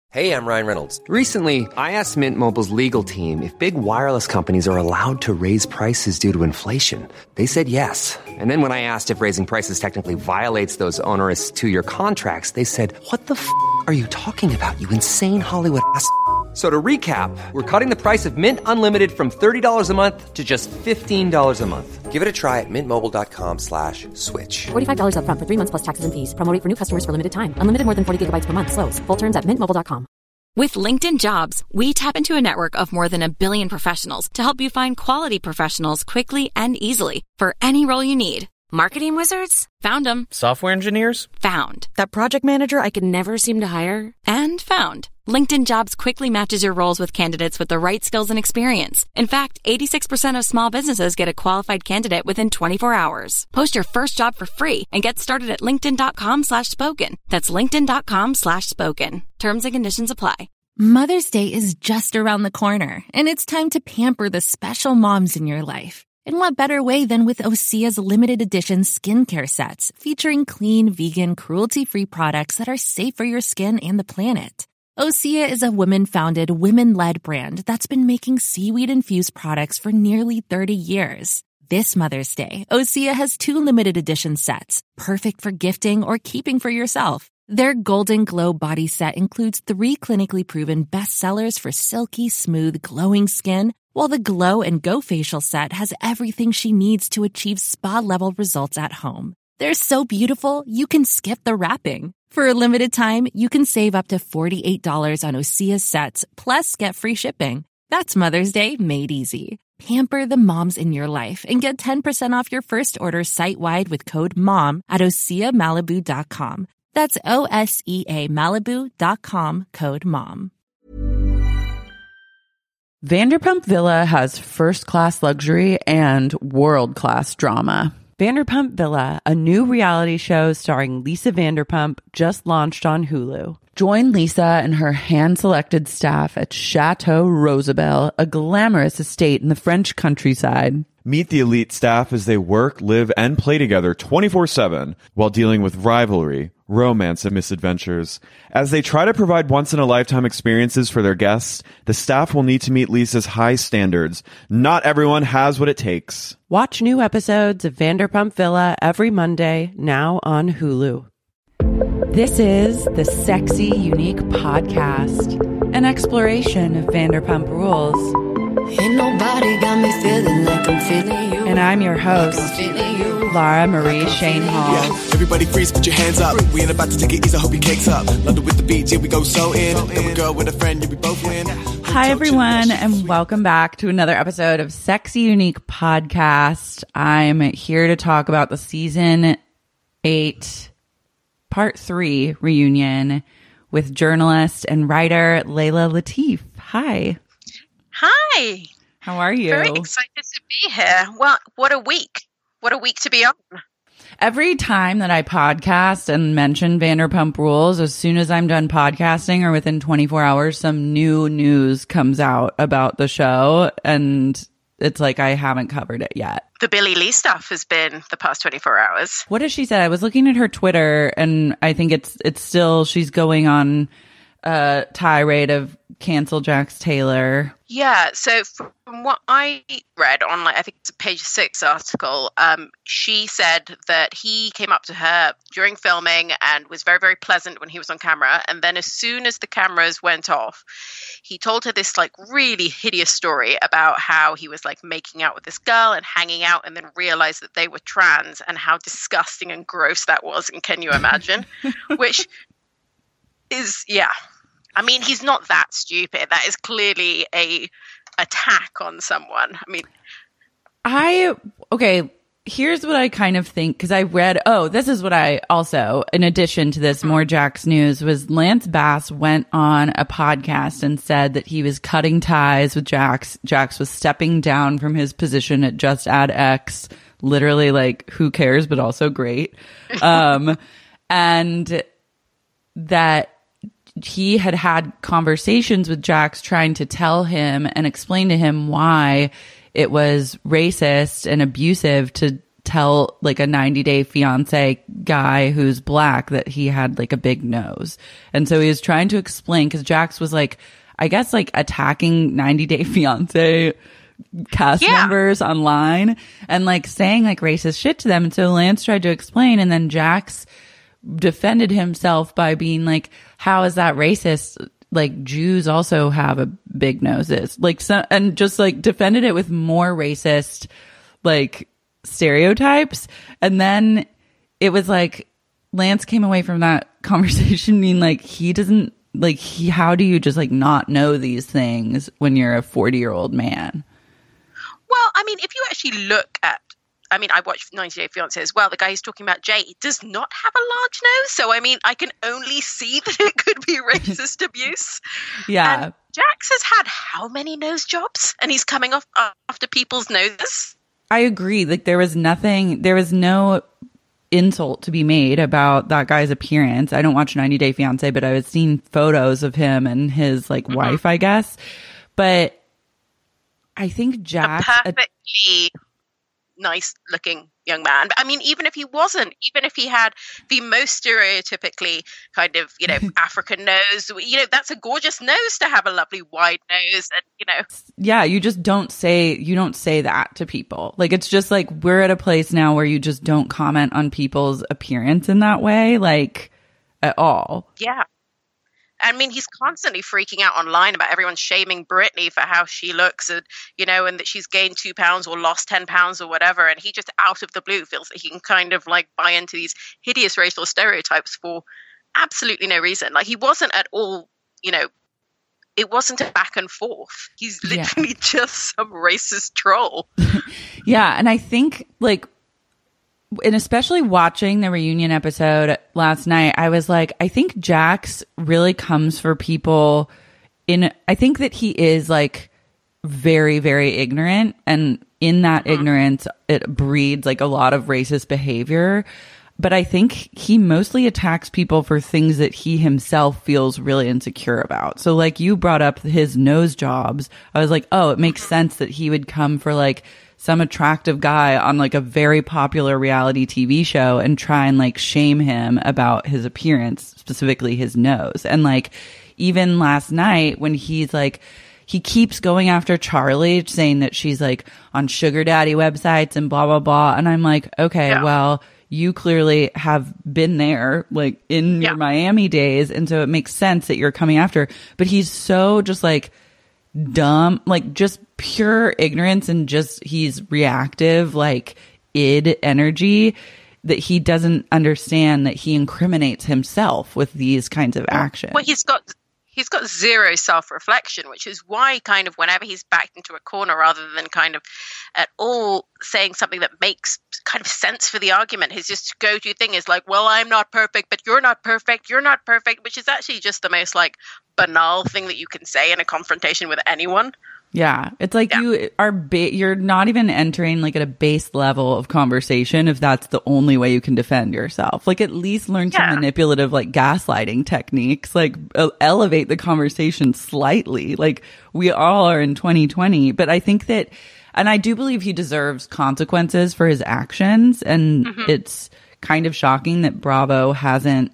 Hey, I'm Ryan Reynolds. Recently, I asked Mint Mobile's legal team if big wireless companies are allowed to raise prices due to inflation. They said yes. And then when I asked if raising prices technically violates those onerous two-year contracts, they said, "What the f*** are you talking about, you insane Hollywood ass?" So to recap, we're cutting the price of Mint Unlimited from $30 a month to just $15 a month. Give it a try at mintmobile.com/switch. $45 up front for 3 months plus taxes and fees. Promo rate for new customers for limited time. Unlimited more than 40 gigabytes per month. Slows full terms at mintmobile.com. With LinkedIn Jobs, we tap into a network of more than 1 billion professionals to help you find quality professionals quickly and easily for any role you need. Marketing wizards? Found them. Software engineers? Found. That project manager I could never seem to hire? And found. LinkedIn Jobs quickly matches your roles with candidates with the right skills and experience. In fact, 86% of small businesses get a qualified candidate within 24 hours. Post your first job for free and get started at linkedin.com/spoken. That's linkedin.com/spoken. Terms and conditions apply. Mother's Day is just around the corner, and it's time to pamper the special moms in your life. And what better way than with Osea's limited edition skincare sets featuring clean, vegan, cruelty-free products that are safe for your skin and the planet. Osea is a women-founded, women-led brand that's been making seaweed-infused products for nearly 30 years. This Mother's Day, Osea has 2 limited edition sets, perfect for gifting or keeping for yourself. Their Golden Glow body set includes 3 clinically proven bestsellers for silky, smooth, glowing skin, while the Glow and Go facial set has everything she needs to achieve spa-level results at home. They're so beautiful, you can skip the wrapping. For a limited time, you can save up to $48 on Osea's sets, plus get free shipping. That's Mother's Day made easy. Pamper the moms in your life and get 10% off your first order site-wide with code MOM at OseaMalibu.com. That's OSEA Malibu.com, code MOM. Vanderpump Villa has first-class luxury and world-class drama. Vanderpump Villa, a new reality show starring Lisa Vanderpump, just launched on Hulu. Join Lisa and her hand-selected staff at Chateau Rosabelle, a glamorous estate in the French countryside. Meet the elite staff as they work, live, and play together 24/7 while dealing with rivalry, romance, and misadventures. As they try to provide once-in-a-lifetime experiences for their guests, the staff will need to meet Lisa's high standards. Not everyone has what it takes. Watch new episodes of Vanderpump Villa every Monday, now on Hulu. This is the Sexy Unique Podcast, an exploration of Vanderpump Rules. Ain't nobody got me feeling like I'm feeling you. And I'm your host, Lara Marie Shane Hall. Yeah, everybody freeze, put your hands up. We ain't about to take it easy, hope your cake's up. London with the beach, here we go so in. Then we go with a friend, you we both win. Hi everyone, and welcome back to another episode of Sexy Unique Podcast. I'm here to talk about the season 8, part 3 reunion with journalist and writer Laila Latif. Hi. Hi. How are you? Very excited to be here. Well, what a week. What a week to be on. Every time that I podcast and mention Vanderpump Rules, as soon as I'm done podcasting or within 24 hours, some new news comes out about the show. And it's like I haven't covered it yet. The Billie Lee stuff has been the past 24 hours. What has she said? I was looking at her Twitter, and I think it's still, she's going on a tirade of cancel Jax Taylor. Yeah, so from what I read on, I think it's a page 6 article, she said that he came up to her during filming and was very, very pleasant when he was on camera. And then as soon as the cameras went off, he told her this really hideous story about how he was making out with this girl and hanging out, and then realized that they were trans and how disgusting and gross that was. And can you imagine? Which is, yeah. I mean, he's not that stupid. That is clearly a attack on someone. I mean, okay, here's what I kind of think, because I read, this is what I also, in addition to this, more Jax news, was Lance Bass went on a podcast and said that he was cutting ties with Jax. Jax was stepping down from his position at Just Add X. Literally, who cares, but also great. And that he had conversations with Jax trying to tell him and explain to him why it was racist and abusive to tell like a 90-day fiance guy who's black that he had like a big nose. And so he was trying to explain, because Jax was like, I guess like attacking 90-day fiance cast members online and like saying like racist shit to them. And so Lance tried to explain, and then Jax defended himself by being like, how is that racist? Like, Jews also have a big noses, like, so, and just like defended it with more racist like stereotypes. And then it was like Lance came away from that conversation being like, he doesn't like, how do you just like not know these things when you're a 40-year-old man? Well, I mean, if you actually look at, I mean, I watched 90 Day Fiancé as well. The guy who's talking about Jay does not have a large nose. So, I mean, I can only see that it could be racist abuse. Yeah. And Jax has had how many nose jobs? And he's coming off after people's noses? I agree. Like, there was no insult to be made about that guy's appearance. I don't watch 90 Day Fiancé, but I was seeing photos of him and his, like, wife, I guess. But I think Jax... A perfectly nice-looking young man. But I mean, even if he wasn't, even if he had the most stereotypically kind of, you know, African nose, you know, that's a gorgeous nose to have, a lovely wide nose, and, you know. Yeah, you just don't say that to people. Like, it's just like, we're at a place now where you just don't comment on people's appearance in that way, like, at all. Yeah. I mean, he's constantly freaking out online about everyone shaming Britney for how she looks, and, you know, and that she's gained 2 pounds or lost 10 pounds or whatever. And he just out of the blue feels that he can kind of like buy into these hideous racial stereotypes for absolutely no reason. Like, he wasn't at all, you know, it wasn't a back and forth. He's literally just some racist troll. Yeah. And I think, like, and especially watching the reunion episode last night, I was like, I think Jax really comes for people I think that he is like very, very ignorant. And in that ignorance, it breeds like a lot of racist behavior. But I think he mostly attacks people for things that he himself feels really insecure about. So like you brought up his nose jobs. I was like, oh, it makes sense that he would come for like some attractive guy on like a very popular reality TV show and try and like shame him about his appearance, specifically his nose. And like, even last night when he's like, he keeps going after Charlie, saying that she's like on sugar daddy websites and blah, blah, blah. And I'm like, okay, well, you clearly have been there like in your Miami days. And so it makes sense that you're coming after, but he's so just like dumb, like just pure ignorance, and just he's reactive, like id energy, that he doesn't understand that he incriminates himself with these kinds of actions. Well, he's got zero self-reflection, which is why kind of whenever he's backed into a corner, rather than kind of at all saying something that makes kind of sense for the argument, his just go-to thing is like, well, I'm not perfect, but you're not perfect, which is actually just the most like banal thing that you can say in a confrontation with anyone. Yeah, it's like you're not even entering like at a base level of conversation if that's the only way you can defend yourself. Like, at least learn some manipulative like gaslighting techniques, like elevate the conversation slightly. Like, we all are in 2020, but I think that, and I do believe he deserves consequences for his actions, and it's kind of shocking that Bravo hasn't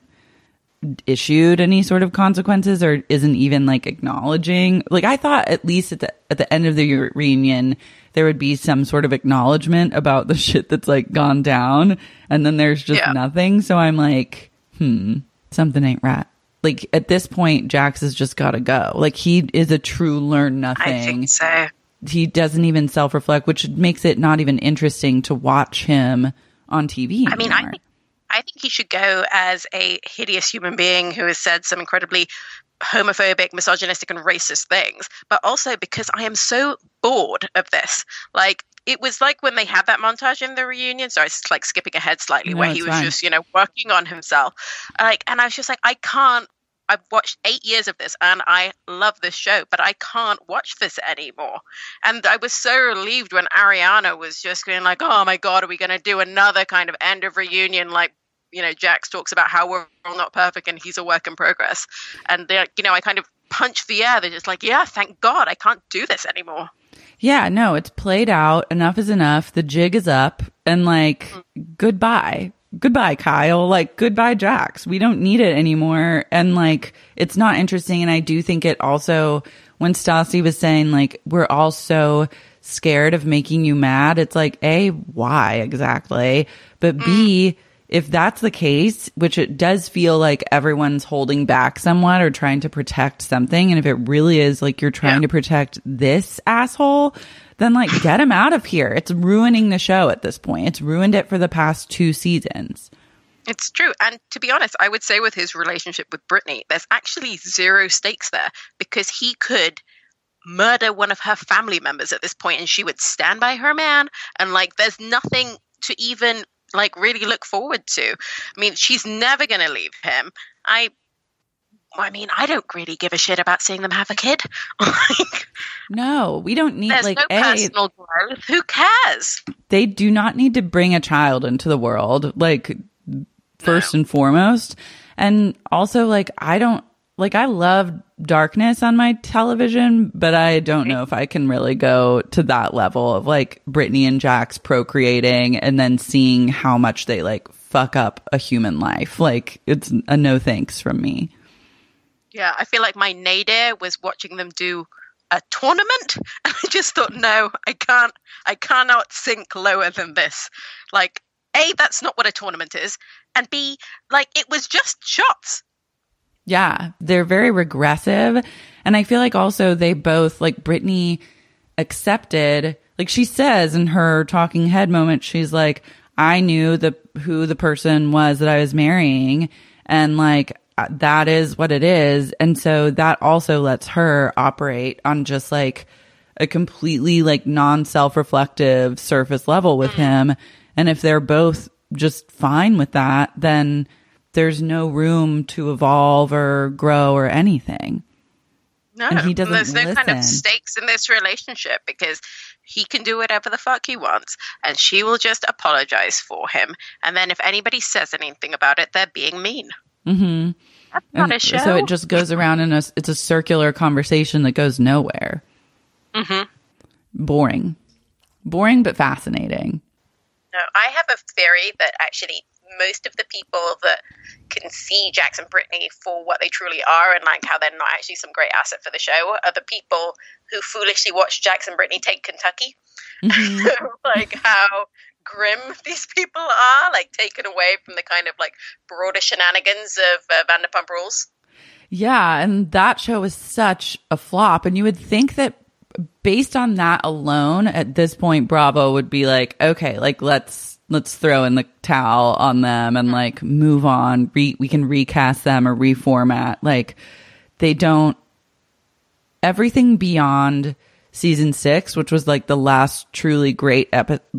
issued any sort of consequences or isn't even like acknowledging. Like, I thought at least at the end of the reunion there would be some sort of acknowledgement about the shit that's like gone down, and then there's just nothing. So I'm like, something ain't right. Like, at this point, Jax has just got to go. Like, he is a true learn nothing. I think so. He doesn't even self-reflect, which makes it not even interesting to watch him on TV anymore. I mean, I think he should go as a hideous human being who has said some incredibly homophobic, misogynistic, and racist things, but also because I am so bored of this. Like, it was like when they had that montage in the reunion, so it's like skipping ahead slightly, where he was just, you know, working on himself. Like, and I was just like, I've watched 8 years of this and I love this show, but I can't watch this anymore. And I was so relieved when Ariana was just going like, oh my God, are we going to do another kind of end of reunion? Like, you know, Jax talks about how we're all not perfect and he's a work in progress. And, you know, I kind of punched the air. They're just like, yeah, thank God I can't do this anymore. Yeah, no, it's played out. Enough is enough. The jig is up. And like, goodbye. Goodbye, Kyle. Like, goodbye, Jax. We don't need it anymore. And like, it's not interesting. And I do think it also, when Stassi was saying like, we're all so scared of making you mad, it's like, A, why exactly? But B, if that's the case, which it does feel like everyone's holding back somewhat or trying to protect something, and if it really is like you're trying to protect this asshole, then like get him out of here. It's ruining the show at this point. It's ruined it for the past 2 seasons. It's true. And to be honest, I would say with his relationship with Brittany, there's actually zero stakes there, because he could murder one of her family members at this point and she would stand by her man. And like, there's nothing to even like really look forward to. I mean, she's never going to leave him. I mean, I don't really give a shit about seeing them have a kid. No, we don't need, there's like, no personal growth. Who cares? They do not need to bring a child into the world, like, first and foremost. And also, like, I love darkness on my television, but I don't know if I can really go to that level of like Brittany and Jax procreating and then seeing how much they like fuck up a human life. Like, it's a no thanks from me. Yeah, I feel like my nadir was watching them do a tournament, and I just thought, no, I cannot sink lower than this. Like, A, that's not what a tournament is, and B, like, it was just shots. Yeah, they're very regressive. And I feel like also they both, like, Brittany accepted, like she says in her talking head moment, she's like, I knew who the person was that I was marrying, and like, that is what it is. And so that also lets her operate on just like a completely like non-self-reflective surface level with him. And if they're both just fine with that, then there's no room to evolve or grow or anything. No, and he doesn't there's no listen. kind of stakes in this relationship, because he can do whatever the fuck he wants and she will just apologize for him. And then if anybody says anything about it, they're being mean. Mm-hmm. That's not a show. So it just goes around it's a circular conversation that goes nowhere. Mm-hmm. Boring, but fascinating. No, I have a theory that actually most of the people that can see Jax and Brittany for what they truly are and like how they're not actually some great asset for the show are the people who foolishly watch Jax and Brittany take Kentucky. Mm-hmm. Like how grim these people are, like taken away from the kind of like broader shenanigans of Vanderpump Rules. Yeah, and that show was such a flop, and you would think that based on that alone, at this point, Bravo would be like, okay, like let's throw in the towel on them and like move on. We can recast them or reformat. Like they don't. Everything beyond season 6, which was like the last truly great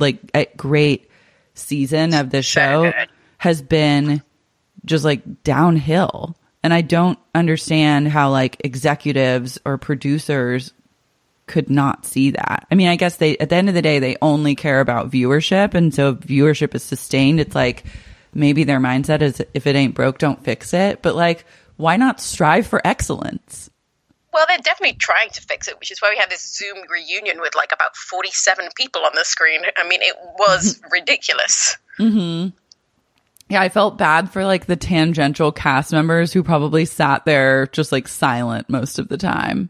great season of this show, has been just like downhill. And I don't understand how like executives or producers could not see that. I mean, I guess at the end of the day, they only care about viewership. And so if viewership is sustained, it's like maybe their mindset is if it ain't broke, don't fix it. But like, why not strive for excellence? Well, they're definitely trying to fix it, which is why we had this Zoom reunion with like about 47 people on the screen. I mean, it was ridiculous. Mm-hmm. Yeah, I felt bad for like the tangential cast members who probably sat there just like silent most of the time.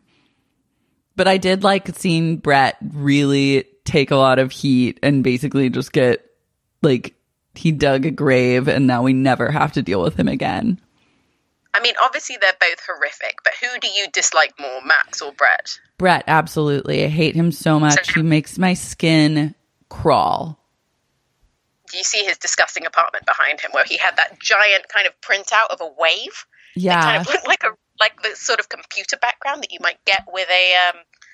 But I did like seeing Brett really take a lot of heat and basically just get like he dug a grave and now we never have to deal with him again. I mean, obviously they're both horrific, but who do you dislike more, Max or Brett? Brett, absolutely. I hate him so much. He makes my skin crawl. Do you see his disgusting apartment behind him where he had that giant kind of printout of a wave? Yeah. It kind of looked like the sort of computer background that you might get with a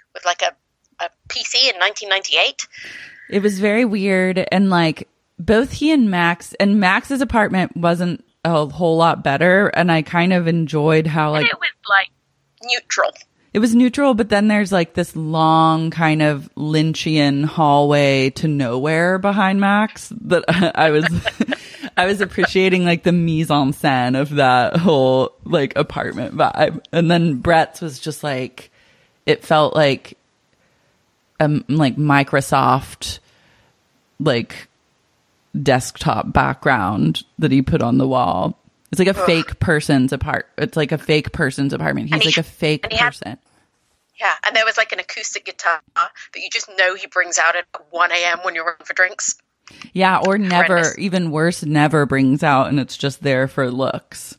PC in 1998. It was very weird, and like both he and Max's apartment wasn't a whole lot better, and I kind of enjoyed how like it was like neutral. It was neutral, but then there's like this long kind of Lynchian hallway to nowhere behind Max that I was appreciating like the mise en scène of that whole like apartment vibe. And then Brett's was just like, it felt like a like Microsoft like desktop background that he put on the wall. It's like a fake person's It's like a fake person's apartment. He's like a fake person. Yeah, and there was like an acoustic guitar that you just know he brings out at 1 a.m. when you're running for drinks. Yeah, or never, even worse, never brings out, and it's just there for looks.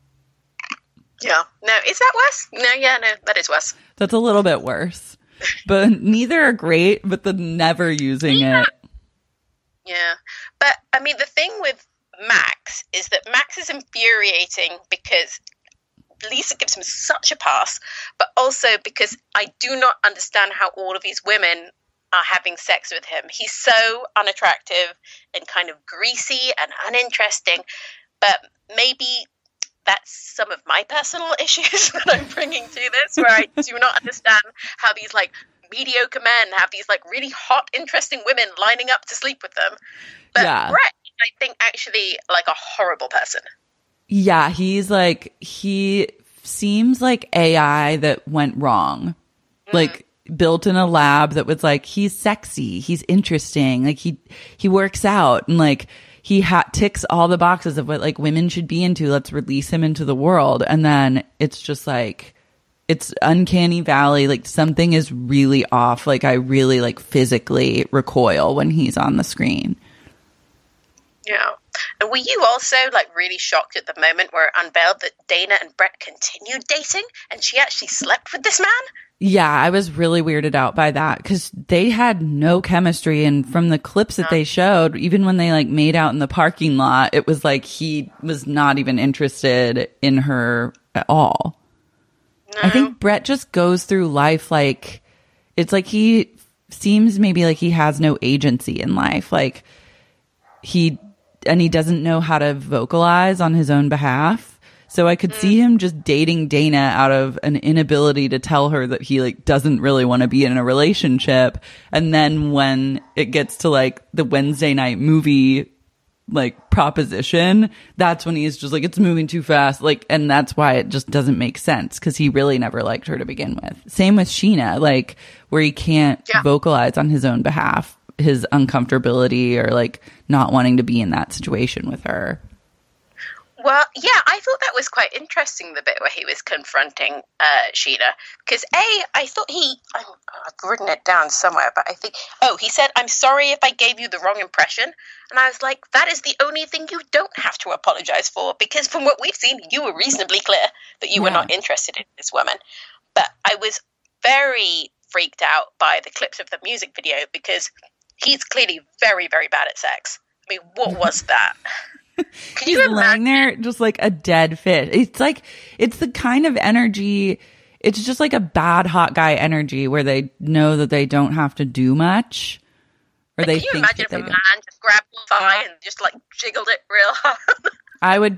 Yeah. No, is that worse? No, that is worse. That's a little bit worse. But neither are great, but the never using it. Yeah. But, I mean, the thing with Max is that Max is infuriating because Lisa gives him such a pass, but also because I do not understand how all of these women are having sex with him. He's so unattractive and kind of greasy and uninteresting, but maybe that's some of my personal issues that I'm bringing to this, where I do not understand how these like mediocre men have these like really hot, interesting women lining up to sleep with them. But Brett, I think actually like a horrible person. Yeah, he seems like AI that went wrong. Like built in a lab that was like, he's sexy, he's interesting, like he works out, and like he ticks all the boxes of what like women should be into. Let's release him into the world. And then it's just like, it's uncanny valley. Like something is really off. Like I really like physically recoil when he's on the screen. Yeah. And were you also like really shocked at the moment where it unveiled that Dana and Brett continued dating and she actually slept with this man? Yeah, I was really weirded out by that because they had no chemistry. And from the clips that they showed, even when they like made out in the parking lot, it was like he was not even interested in her at all. No. I think Brett just goes through life like, it's like he seems maybe like he has no agency in life. Like he doesn't know how to vocalize on his own behalf. So I could see him just dating Dana out of an inability to tell her that he like doesn't really want to be in a relationship. And then when it gets to like the Wednesday night movie like proposition, that's when he's just like, it's moving too fast. Like, and that's why it just doesn't make sense because he really never liked her to begin with. Same with Sheena, like where he can't vocalize on his own behalf, his uncomfortability or like not wanting to be in that situation with her. Well, yeah, I thought that was quite interesting, the bit where he was confronting Sheena. Because, I thought I've written it down somewhere, but I think, he said, "I'm sorry if I gave you the wrong impression." And I was like, that is the only thing you don't have to apologize for, because from what we've seen, you were reasonably clear that you were not interested in this woman. But I was very freaked out by the clips of the music video, because he's clearly very, very bad at sex. I mean, what was that? He's laying there just like a dead fish. It's like, it's the kind of energy, it's just like a bad hot guy energy where they know that they don't have to do much. Or they think that they don't. Can you imagine if a man just grabbed your thigh and just like jiggled it real hard?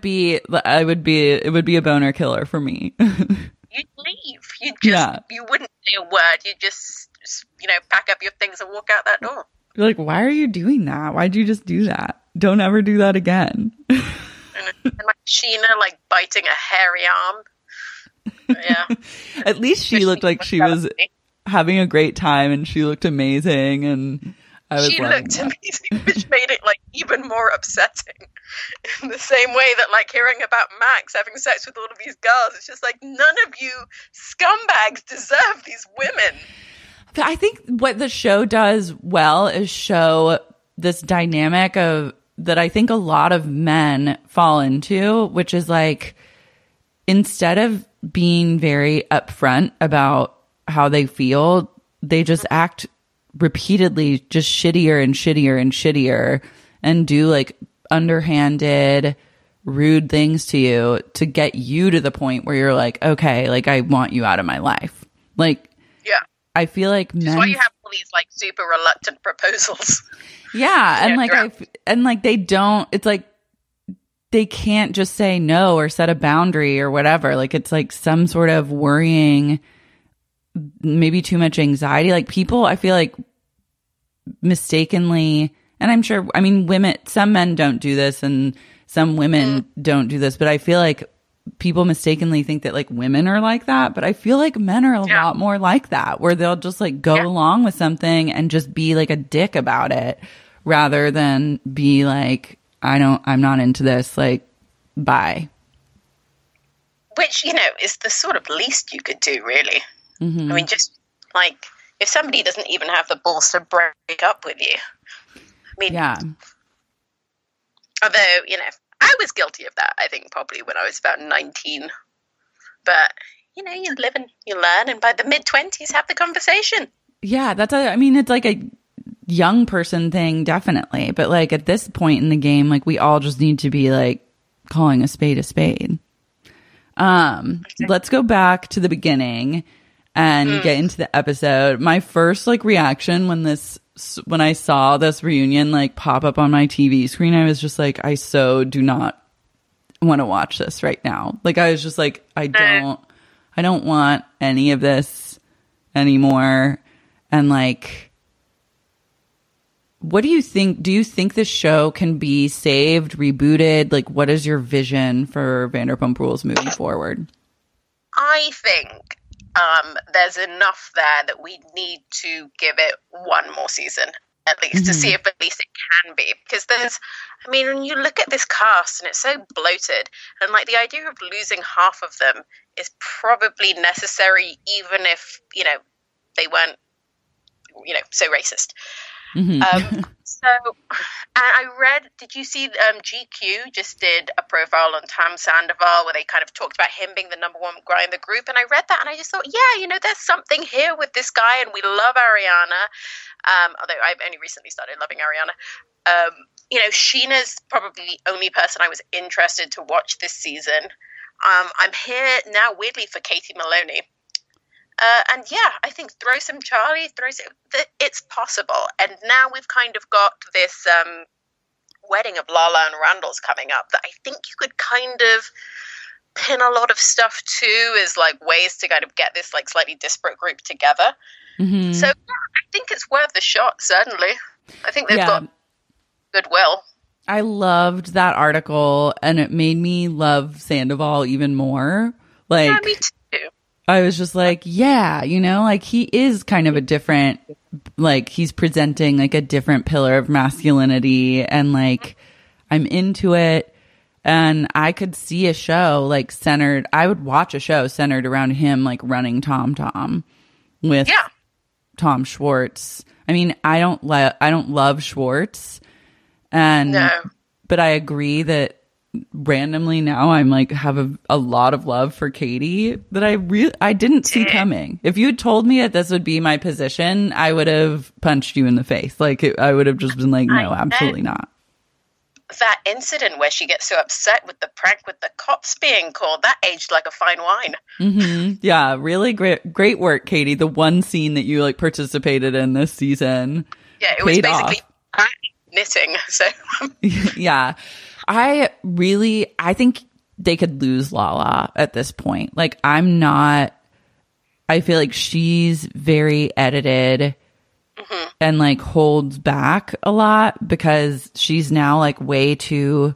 It would be a boner killer for me. You'd leave. You wouldn't say a word. You'd just, pack up your things and walk out that door. You're like, why are you doing that? Why'd you just do that? Don't ever do that again. and like Sheena, like biting a hairy arm. Yeah. At least she looked like she was having a great time, and she looked amazing. And she looked amazing, which made it like even more upsetting. In the same way that like hearing about Max having sex with all of these girls, it's just like none of you scumbags deserve these women. I think what the show does well is show this dynamic of that I think a lot of men fall into, which is like, instead of being very upfront about how they feel, they just act repeatedly just shittier and shittier and shittier and do like underhanded, rude things to you to get you to the point where you're like, okay, like I want you out of my life. Like, I feel like men. That's why you have all these like super reluctant proposals. Yeah, and like they don't. It's like they can't just say no or set a boundary or whatever. Like it's like some sort of worrying, maybe too much anxiety. Like people, I feel like mistakenly, and I'm sure. I mean, women. Some men don't do this, and some women don't do this. But I feel like people mistakenly think that like women are like that, but I feel like men are a lot more like that, where they'll just like go along with something and just be like a dick about it rather than be like, I'm not into this, like, bye. Which, is the sort of least you could do, really. I mean, just like, if somebody doesn't even have the balls to break up with you. I mean, although, I was guilty of that, I think, probably when I was about 19. But, you live and you learn, and by the mid-20s, have the conversation. Yeah, it's like a young person thing, definitely. But, like, at this point in the game, like, we all just need to be, like, calling a spade a spade. Let's go back to the beginning and get into the episode. My first, like, reaction when I saw this reunion like pop up on my TV screen, I was just like, I so do not want to watch this right now. Like, I was just like, I don't want any of this anymore. And like, what do you think? Do you think this show can be saved, rebooted? Like, what is your vision for Vanderpump Rules moving forward? I think there's enough there that we need to give it one more season, at least, to see if at least it can be. Because when you look at this cast and it's so bloated, and like the idea of losing half of them is probably necessary, even if, they weren't, so racist. So, and I read, did you see GQ just did a profile on Tom Sandoval where they kind of talked about him being the number one guy in the group, and I read that and I just thought, there's something here with this guy, and we love Ariana, although I've only recently started loving Ariana. Sheena's probably the only person I was interested to watch this season. I'm here now weirdly for Katie Maloney. I think throw some Charlie, it's possible. And now we've kind of got this wedding of Lala and Randall's coming up that I think you could kind of pin a lot of stuff to as like ways to kind of get this like slightly disparate group together. So I think it's worth a shot, certainly. I think they've got goodwill. I loved that article, and it made me love Sandoval even more. Like, me too. I was just like, like he is kind of a different, like he's presenting like a different pillar of masculinity, and like I'm into it, and I could see a show like I would watch a show centered around him like running Tom Tom with Tom Schwartz. I mean, I don't love Schwartz, but I agree that randomly now I'm like have a lot of love for Katie that I didn't see coming. If you had told me that this would be my position, I would have punched you in the face. Like I would have just been like, no, absolutely not. That incident where she gets so upset with the prank with the cops being called, that aged like a fine wine. Yeah, really great work, Katie. The one scene that you like participated in this season, it was basically knitting. So yeah. I think they could lose Lala at this point. Like, I feel like she's very edited and like holds back a lot because she's now like way too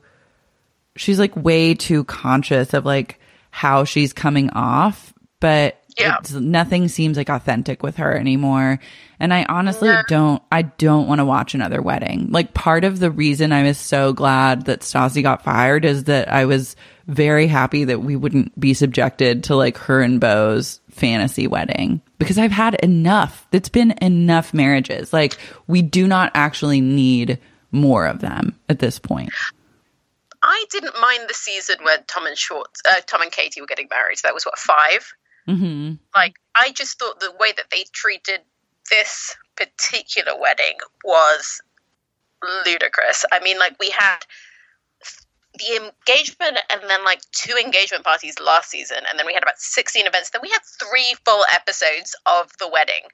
conscious of like how she's coming off, but nothing seems like authentic with her anymore. And I honestly don't want to watch another wedding. Like, part of the reason I was so glad that Stassi got fired is that I was very happy that we wouldn't be subjected to like her and Beau's fantasy wedding, because I've had enough. It's been enough marriages. Like, we do not actually need more of them at this point. I didn't mind the season where Tom and Katie were getting married. So that was 5. Like, I just thought the way that they treated this particular wedding was ludicrous. I mean, like, we had the engagement and then like 2 engagement parties last season, and then we had about 16 events. Then we had 3 full episodes of the wedding.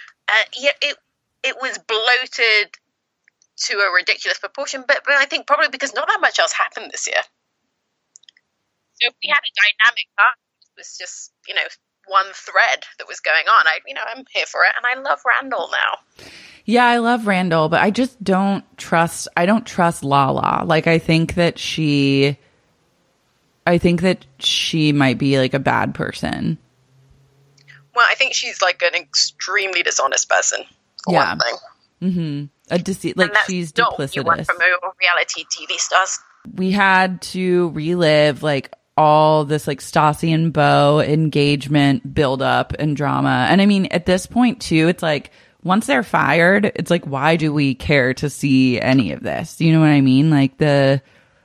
It was bloated to a ridiculous proportion, but I think probably because not that much else happened this year. So if we had a dynamic cast, it was just, one thread that was going on. I'm here for it, and I love Randall now. Yeah, I love Randall, but I just don't trust Lala. Like, I think I think that she might be like a bad person. Well, I think she's like an extremely dishonest person, for one thing. Mm-hmm. Like she's duplicitous. You want from reality TV stars. We had to relive like all this like Stassi and Beau engagement build up and drama. And I mean, at this point too, it's like once they're fired, it's like, why do we care to see any of this? You know what I mean? Like it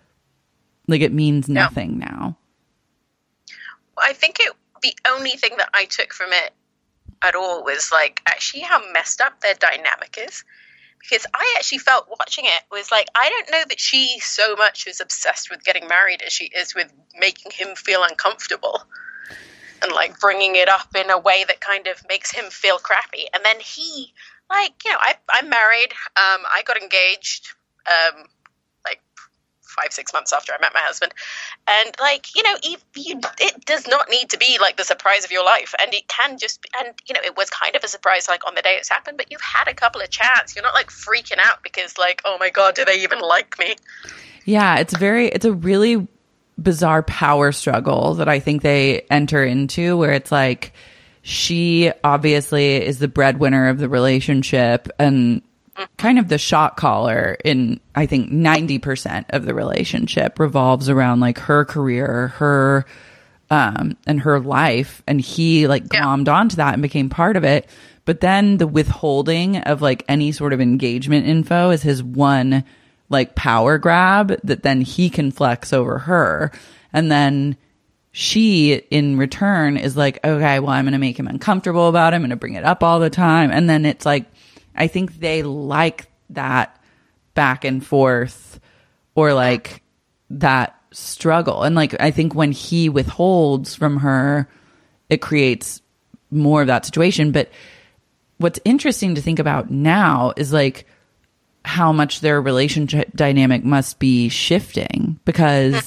means nothing now. Well, I think the only thing that I took from it at all was like actually how messed up their dynamic is. Because I actually felt watching it was like, I don't know that she so much is obsessed with getting married as she is with making him feel uncomfortable and like bringing it up in a way that kind of makes him feel crappy. And then he, like, you know, I'm married. I got engaged like 5-6 months after I met my husband. And like, you know, it does not need to be like the surprise of your life. And it can just, and you know, it was kind of a surprise like on the day it's happened, but you've had a couple of chats. You're not like freaking out because like, oh my God, do they even like me? Yeah, it's a really bizarre power struggle that I think they enter into where it's like, she obviously is the breadwinner of the relationship and kind of the shot caller in, I think 90% of the relationship revolves around like her career, her and her life, and he like glommed onto that and became part of it. But then the withholding of like any sort of engagement info is his one like power grab that then he can flex over her. And then she in return is like, okay, well, I'm going to make him uncomfortable about it. I'm going to bring it up all the time. And then it's like, I think they like that back and forth or like that struggle. And like, I think when he withholds from her, it creates more of that situation. But what's interesting to think about now is like how much their relationship dynamic must be shifting because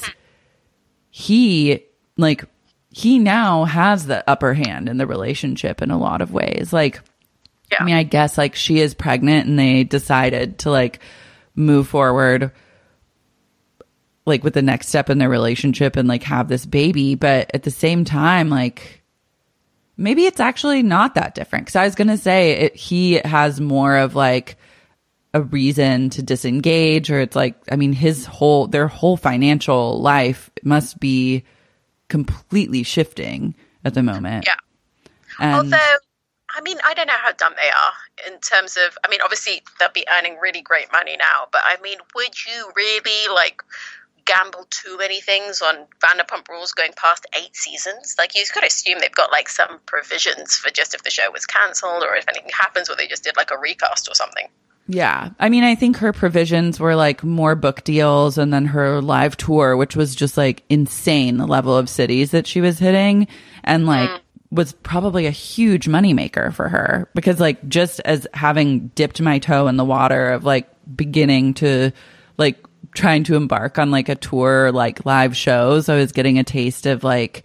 he now has the upper hand in the relationship in a lot of ways. Like, I mean, I guess like she is pregnant and they decided to like move forward like with the next step in their relationship and like have this baby. But at the same time, like maybe it's actually not that different. Cause I was going to say he has more of like a reason to disengage, or it's like, I mean, their whole financial life must be completely shifting at the moment. Yeah. And although, I mean, I don't know how dumb they are in terms of, I mean, obviously they'll be earning really great money now, but I mean, would you really like gamble too many things on Vanderpump Rules going past 8 seasons? Like, you've got to assume they've got like some provisions for just if the show was cancelled or if anything happens where they just did like a recast or something. Yeah. I mean, I think her provisions were like more book deals and then her live tour, which was just like insane, the level of cities that she was hitting and like was probably a huge moneymaker for her because like just as having dipped my toe in the water of like beginning to like trying to embark on like a tour, like live shows, I was getting a taste of like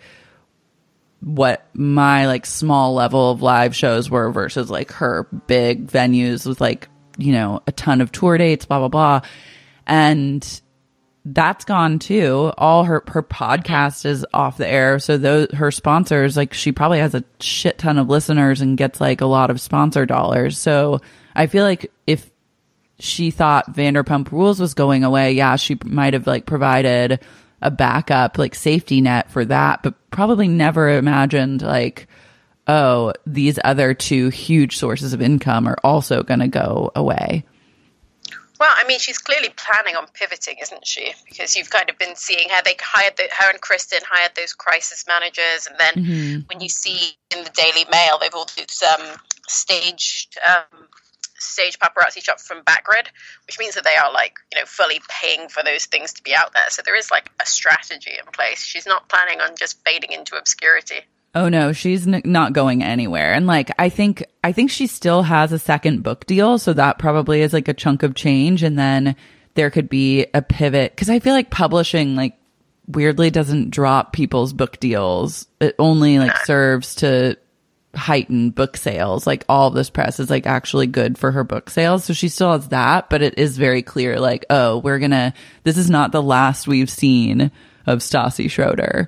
what my like small level of live shows were versus like her big venues with like, you know, a ton of tour dates, blah, blah, blah. And that's gone too. All her podcast is off the air. So her sponsors, like she probably has a shit ton of listeners and gets like a lot of sponsor dollars. So I feel like if she thought Vanderpump Rules was going away, yeah, she might have like provided a backup, like safety net for that, but probably never imagined like, oh, these other 2 huge sources of income are also going to go away. Well, I mean, she's clearly planning on pivoting, isn't she? Because you've kind of been seeing her. They hired her and Kristen hired those crisis managers, and then when you see in the Daily Mail, they've all did stage paparazzi shots from Backgrid, which means that they are like, you know, fully paying for those things to be out there. So there is like a strategy in place. She's not planning on just fading into obscurity. Oh no, she's not going anywhere. And like, I think she still has a second book deal. So that probably is like a chunk of change. And then there could be a pivot. Cause I feel like publishing like weirdly doesn't drop people's book deals. It only like serves to heighten book sales. Like all of this press is like actually good for her book sales. So she still has that, but it is very clear like, oh, this is not the last we've seen of Stassi Schroeder.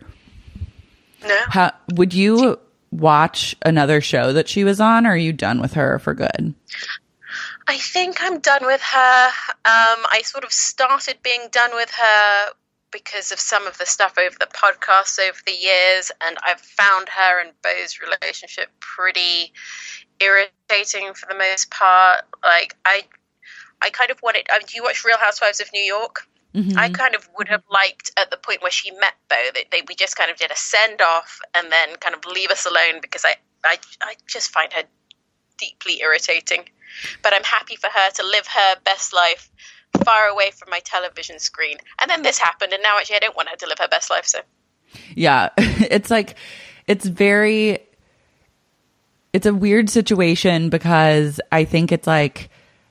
No. Would you watch another show that she was on, or are you done with her for good? I think I'm done with her. I sort of started being done with her because of some of the stuff over the podcasts over the years, and I've found her and Beau's relationship pretty irritating for the most part. Like, I kind of wanted... do you watch Real Housewives of New York? Mm-hmm. I kind of would have liked at the point where she met Beau that we just kind of did a send-off and then kind of leave us alone, because I just find her deeply irritating. But I'm happy for her to live her best life far away from my television screen. And then this happened, and now actually I don't want her to live her best life. So yeah, it's like, it's a weird situation, because I think it's like,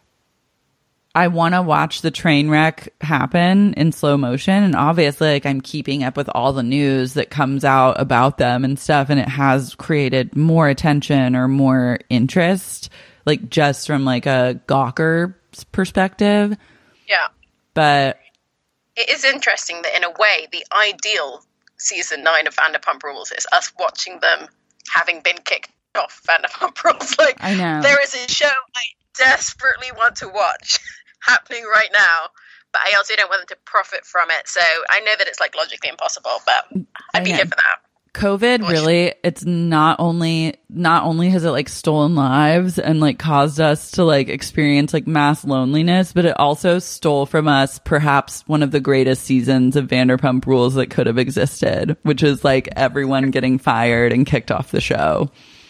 I want to watch the train wreck happen in slow motion. And obviously, like, I'm keeping up with all the news that comes out about them and stuff. And it has created more attention or more interest, like, just from like a Gawker perspective. Yeah. But it is interesting that in a way, the ideal season 9 of Vanderpump Rules is us watching them having been kicked off Vanderpump Rules. Like, I know. There is a show I desperately want to watch happening right now, but I also don't want them to profit from it. So I know that it's like logically impossible, but I'd be here for that. COVID really, it's not only has it like stolen lives and like caused us to like experience like mass loneliness, but it also stole from us perhaps one of the greatest seasons of Vanderpump Rules that could have existed, which is like everyone getting fired and kicked off the show.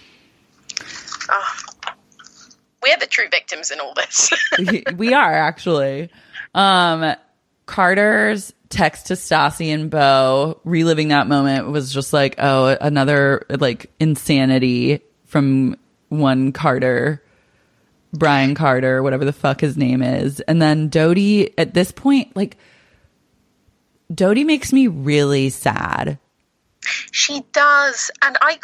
Oh, we're the true victims in all this. We are, actually. Carter's text to Stassi and Beau, reliving that moment, was just like, oh, another like insanity from one Carter, Brian Carter, whatever the fuck his name is. And then Dodie, at this point, like, Dodie makes me really sad. She does. And I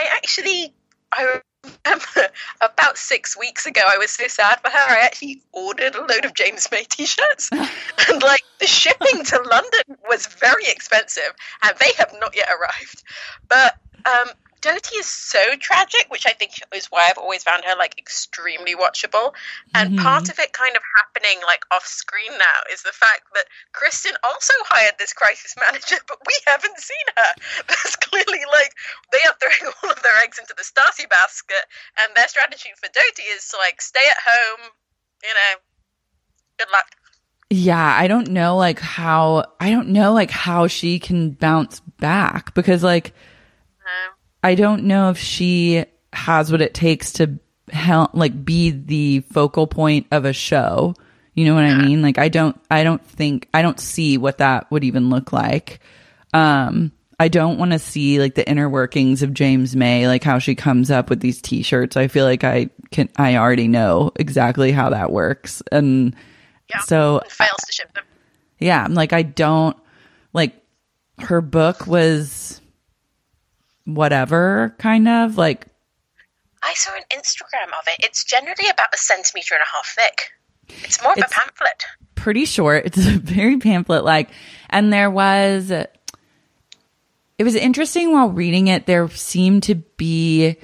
remember about 6 weeks ago, I was so sad for her, I actually ordered a load of James May t-shirts. And like, the shipping to London was very expensive, and they have not yet arrived. But Dodie is so tragic, which I think is why I've always found her like extremely watchable. And part of it kind of happening like off screen now is the fact that Kristen also hired this crisis manager, but we haven't seen her. There's clearly like, they are throwing all of their eggs into the Stassi basket, and their strategy for Dodie is to like stay at home, you know, good luck. Yeah, I don't know how she can bounce back, because like, I don't know if she has what it takes to help, like, be the focal point of a show. You know what I mean? Like, I don't see what that would even look like. I don't want to see like the inner workings of James May, like how she comes up with these t-shirts. I feel like I already know exactly how that works. And so it fails to ship them. Yeah. I'm like, I don't like, her book was whatever, kind of like. I saw an Instagram of it. It's generally about 1.5 centimeters thick. It's more of a pamphlet. Pretty short. It's very pamphlet-like. And it was interesting while reading it. There seemed to be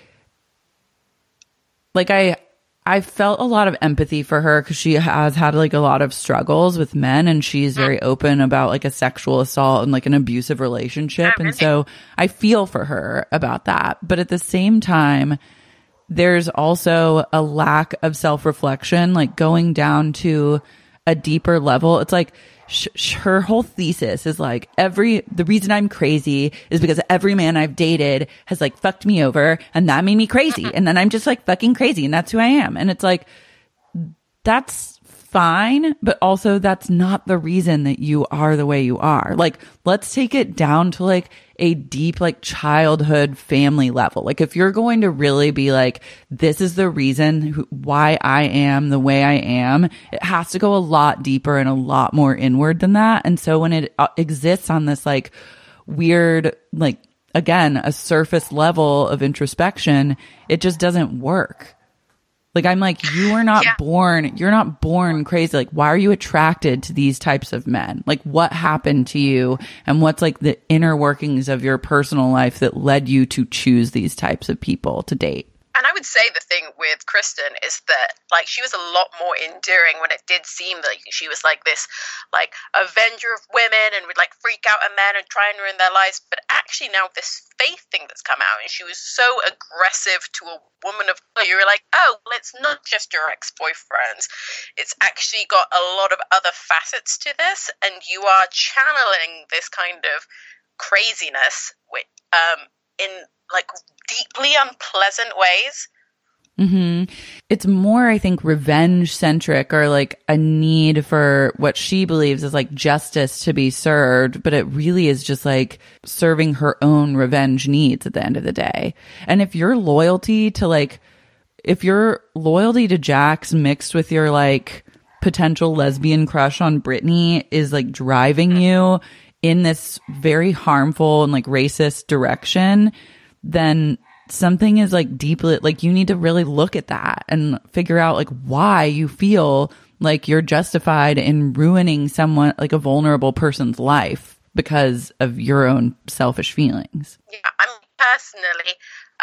like, I felt a lot of empathy for her, because she has had like a lot of struggles with men, and she's very open about like a sexual assault and like an abusive relationship. And so I feel for her about that. But at the same time, there's also a lack of self-reflection, like going down to a deeper level. It's like her whole thesis is like, the reason I'm crazy is because every man I've dated has like fucked me over, and that made me crazy. And then I'm just like fucking crazy, and that's who I am. And it's like, that's fine, but also that's not the reason that you are the way you are. Like, let's take it down to like a deep like childhood family level. Like, if you're going to really be like, this is the reason why I am the way I am, it has to go a lot deeper and a lot more inward than that. And so when it exists on this like weird, like, again, a surface level of introspection, it just doesn't work. Like, I'm like, you're not born crazy. Like, why are you attracted to these types of men? Like, what happened to you? And what's like the inner workings of your personal life that led you to choose these types of people to date? And I would say the thing with Kristen is that, like, she was a lot more endearing when it did seem like she was like this, like, avenger of women and would like freak out at men and try and ruin their lives. But actually now this faith thing that's come out, and she was so aggressive to a woman of color, you were like, oh, well, it's not just your ex-boyfriends. It's actually got a lot of other facets to this, and you are channeling this kind of craziness in like deeply unpleasant ways. Mm-hmm. It's more, I think, revenge centric, or like a need for what she believes is like justice to be served, but it really is just like serving her own revenge needs at the end of the day. And if your loyalty to Jax mixed with your like potential lesbian crush on Brittany is like driving you in this very harmful and like racist direction, then something is like deeply, like, you need to really look at that and figure out like why you feel like you're justified in ruining someone, like a vulnerable person's life, because of your own selfish feelings. Yeah, I mean, personally,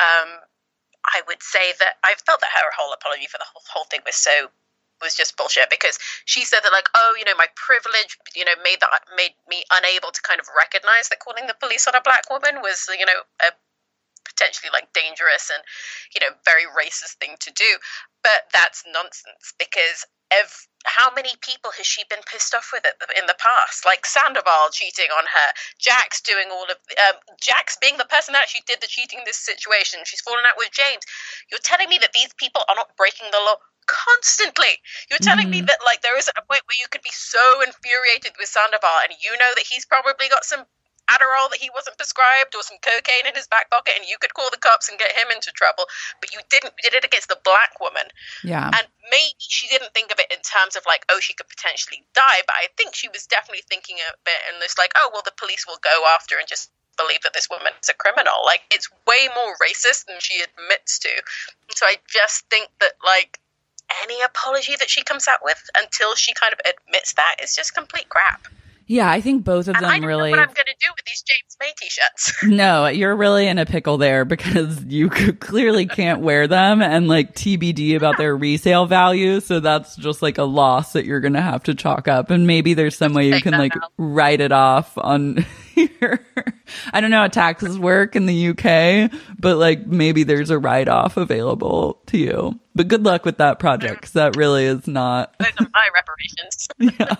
I would say that I felt that her whole apology for the whole thing was just bullshit, because she said that, like, oh, you know, my privilege, you know, made me unable to kind of recognize that calling the police on a black woman was, you know, a potentially like dangerous and, you know, very racist thing to do. But that's nonsense, because how many people has she been pissed off with in the past? Like Sandoval cheating on her, Jax doing all of Jax being the person that actually did the cheating in this situation. She's fallen out with James. You're telling me that these people are not breaking the law constantly? You're telling me that, like, there isn't a point where you could be so infuriated with Sandoval, and you know that he's probably got some Adderall that he wasn't prescribed or some cocaine in his back pocket, and you could call the cops and get him into trouble, but you didn't. You did it against the black woman. Yeah. And maybe she didn't think of it in terms of like, oh, she could potentially die, but I think she was definitely thinking of it in this like, oh, well, the police will go after and just believe that this woman is a criminal. Like, it's way more racist than she admits to. And so I just think that, like, any apology that she comes out with until she kind of admits that is just complete crap. Yeah, I think both of them I don't really. know what I'm going to do with these James May t-shirts. No, you're really in a pickle there, because you clearly can't wear them, and like TBD about their resale value. So that's just like a loss that you're going to have to chalk up. And maybe there's some way you can like write it off on your, I don't know how taxes work in the UK, but like maybe there's a write-off available to you. But good luck with that project, because that really is not. Those are my reparations. Yeah.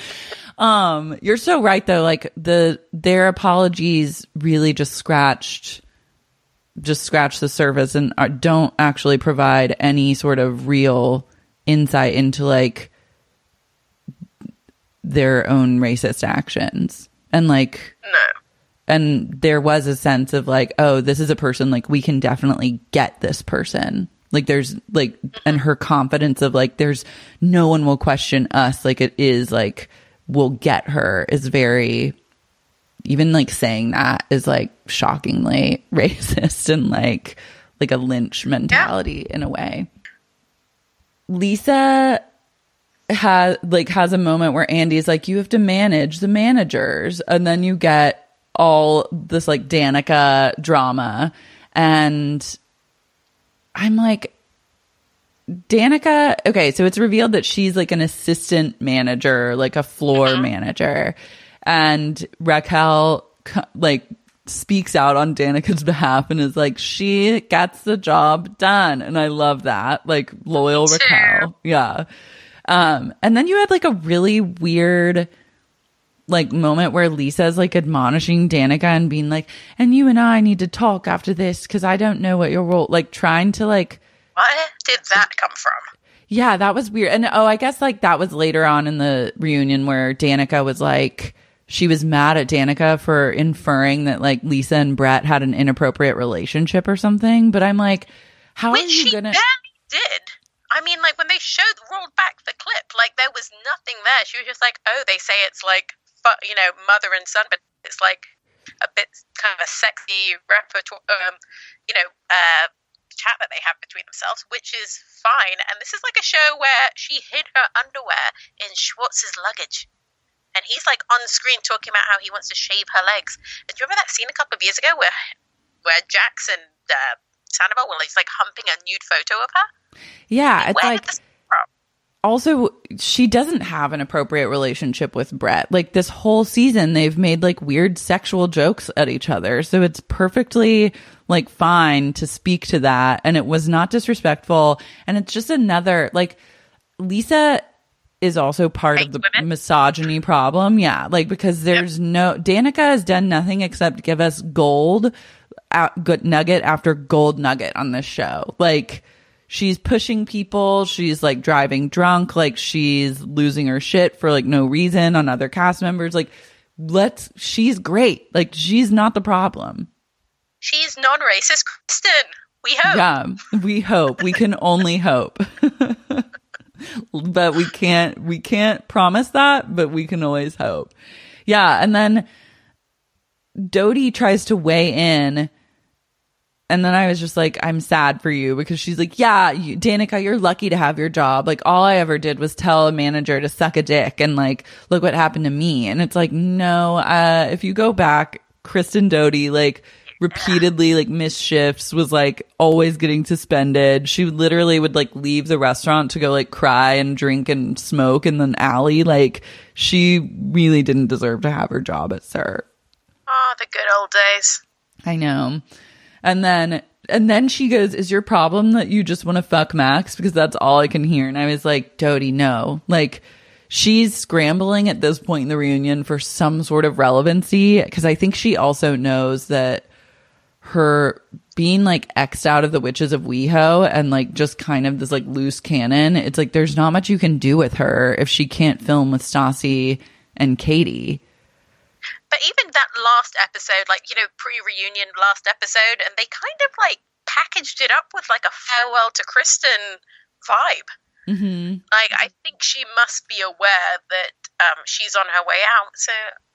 You're so right though. Like their apologies really just scratch the surface and don't actually provide any sort of real insight into like their own racist actions. And like, no. And there was a sense of like, oh, this is a person, like, we can definitely get this person. Like there's like, and her confidence of like, there's no one will question us. Like it is like, we'll get her is very, even like saying that is like shockingly racist and like a Lynch mentality in a way. Lisa has a moment where Andy's like, you have to manage the managers, and then you get all this like Danica drama, and I'm like, Danica, okay, so it's revealed that she's like an assistant manager, like a floor manager, and Raquel like speaks out on Danica's behalf and is like, she gets the job done, and I love that, like loyal Raquel. Yeah. And then you had like a really weird like moment where Lisa's like admonishing Danica and being like, and you and I need to talk after this because I don't know what your role, like trying to like, where did that come from? Yeah, that was weird. And I guess like that was later on in the reunion where Danica was like, she was mad at Danica for inferring that like Lisa and Brett had an inappropriate relationship or something. But I'm like, how are you gonna? Which she did. I mean, like when they rolled back the clip, like there was nothing there. She was just like, oh, they say it's like, you know, mother and son, but it's like a bit kind of a sexy repertoire, chat that they have between themselves, which is fine. And this is like a show where she hid her underwear in Schwartz's luggage. And he's like on screen talking about how he wants to shave her legs. And do you remember that scene a couple of years ago where Jax and Sandoval were like humping a nude photo of her? Yeah, it's where like also she doesn't have an appropriate relationship with Brett. Like this whole season they've made like weird sexual jokes at each other. So it's perfectly like fine to speak to that, and it was not disrespectful, and it's just another like Lisa is also part of the misogyny problem. Yeah, like because there's Danica has done nothing except give us good nugget after gold nugget on this show. Like she's pushing people, she's like driving drunk, like she's losing her shit for like no reason on other cast members. Like she's great. Like she's not the problem. She's non-racist Kristen. We hope. Yeah, we hope. We can only hope. But we can't promise that, but we can always hope. Yeah, and then Dodie tries to weigh in, and then I was just like, I'm sad for you, because she's like, yeah, Danica, you're lucky to have your job. Like, all I ever did was tell a manager to suck a dick, and like, look what happened to me. And it's like, no, if you go back, Kristen Doute, like, repeatedly like missed shifts, was like always getting suspended. She literally would like leave the restaurant to go like cry and drink and smoke in the alley. Like she really didn't deserve to have her job at SUR. Oh, the good old days. I know. And then she goes, is your problem that you just want to fuck Max? Because that's all I can hear. And I was like, Doty, no. Like she's scrambling at this point in the reunion for some sort of relevancy, because I think she also knows that her being like X'd out of the Witches of WeHo and like just kind of this like loose cannon, it's like there's not much you can do with her if she can't film with Stassi and Katie. But even that last episode, like, you know, pre-reunion last episode, and they kind of like packaged it up with like a farewell to Kristen vibe. Mm-hmm. Like, I think she must be aware that she's on her way out. So,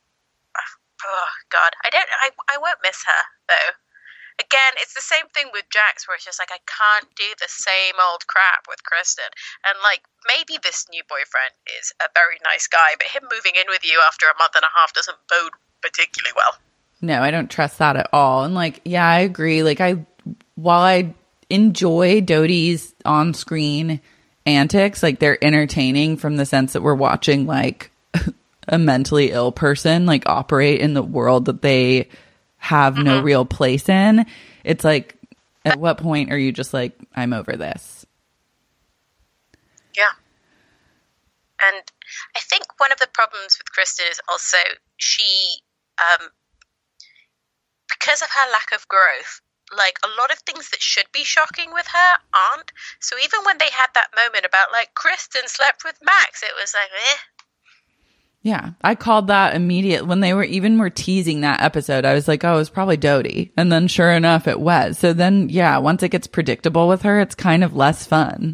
oh God, I won't miss her though. Again, it's the same thing with Jax, where it's just like, I can't do the same old crap with Kristen. And like, maybe this new boyfriend is a very nice guy, but him moving in with you after a month and a half doesn't bode particularly well. No, I don't trust that at all. And like, yeah, I agree. Like while I enjoy Dodie's on-screen antics, like they're entertaining from the sense that we're watching like a mentally ill person like operate in the world that they have no real place in. It's like, at what point are you just like, I'm over this? Yeah. And I think one of the problems with Kristen is also she, because of her lack of growth, like a lot of things that should be shocking with her aren't. So even when they had that moment about like Kristen slept with Max, it was like, eh. Yeah, I called that immediate when they were teasing that episode. I was like, oh, it's probably Dodie. And then sure enough, it was. So then, yeah, once it gets predictable with her, it's kind of less fun.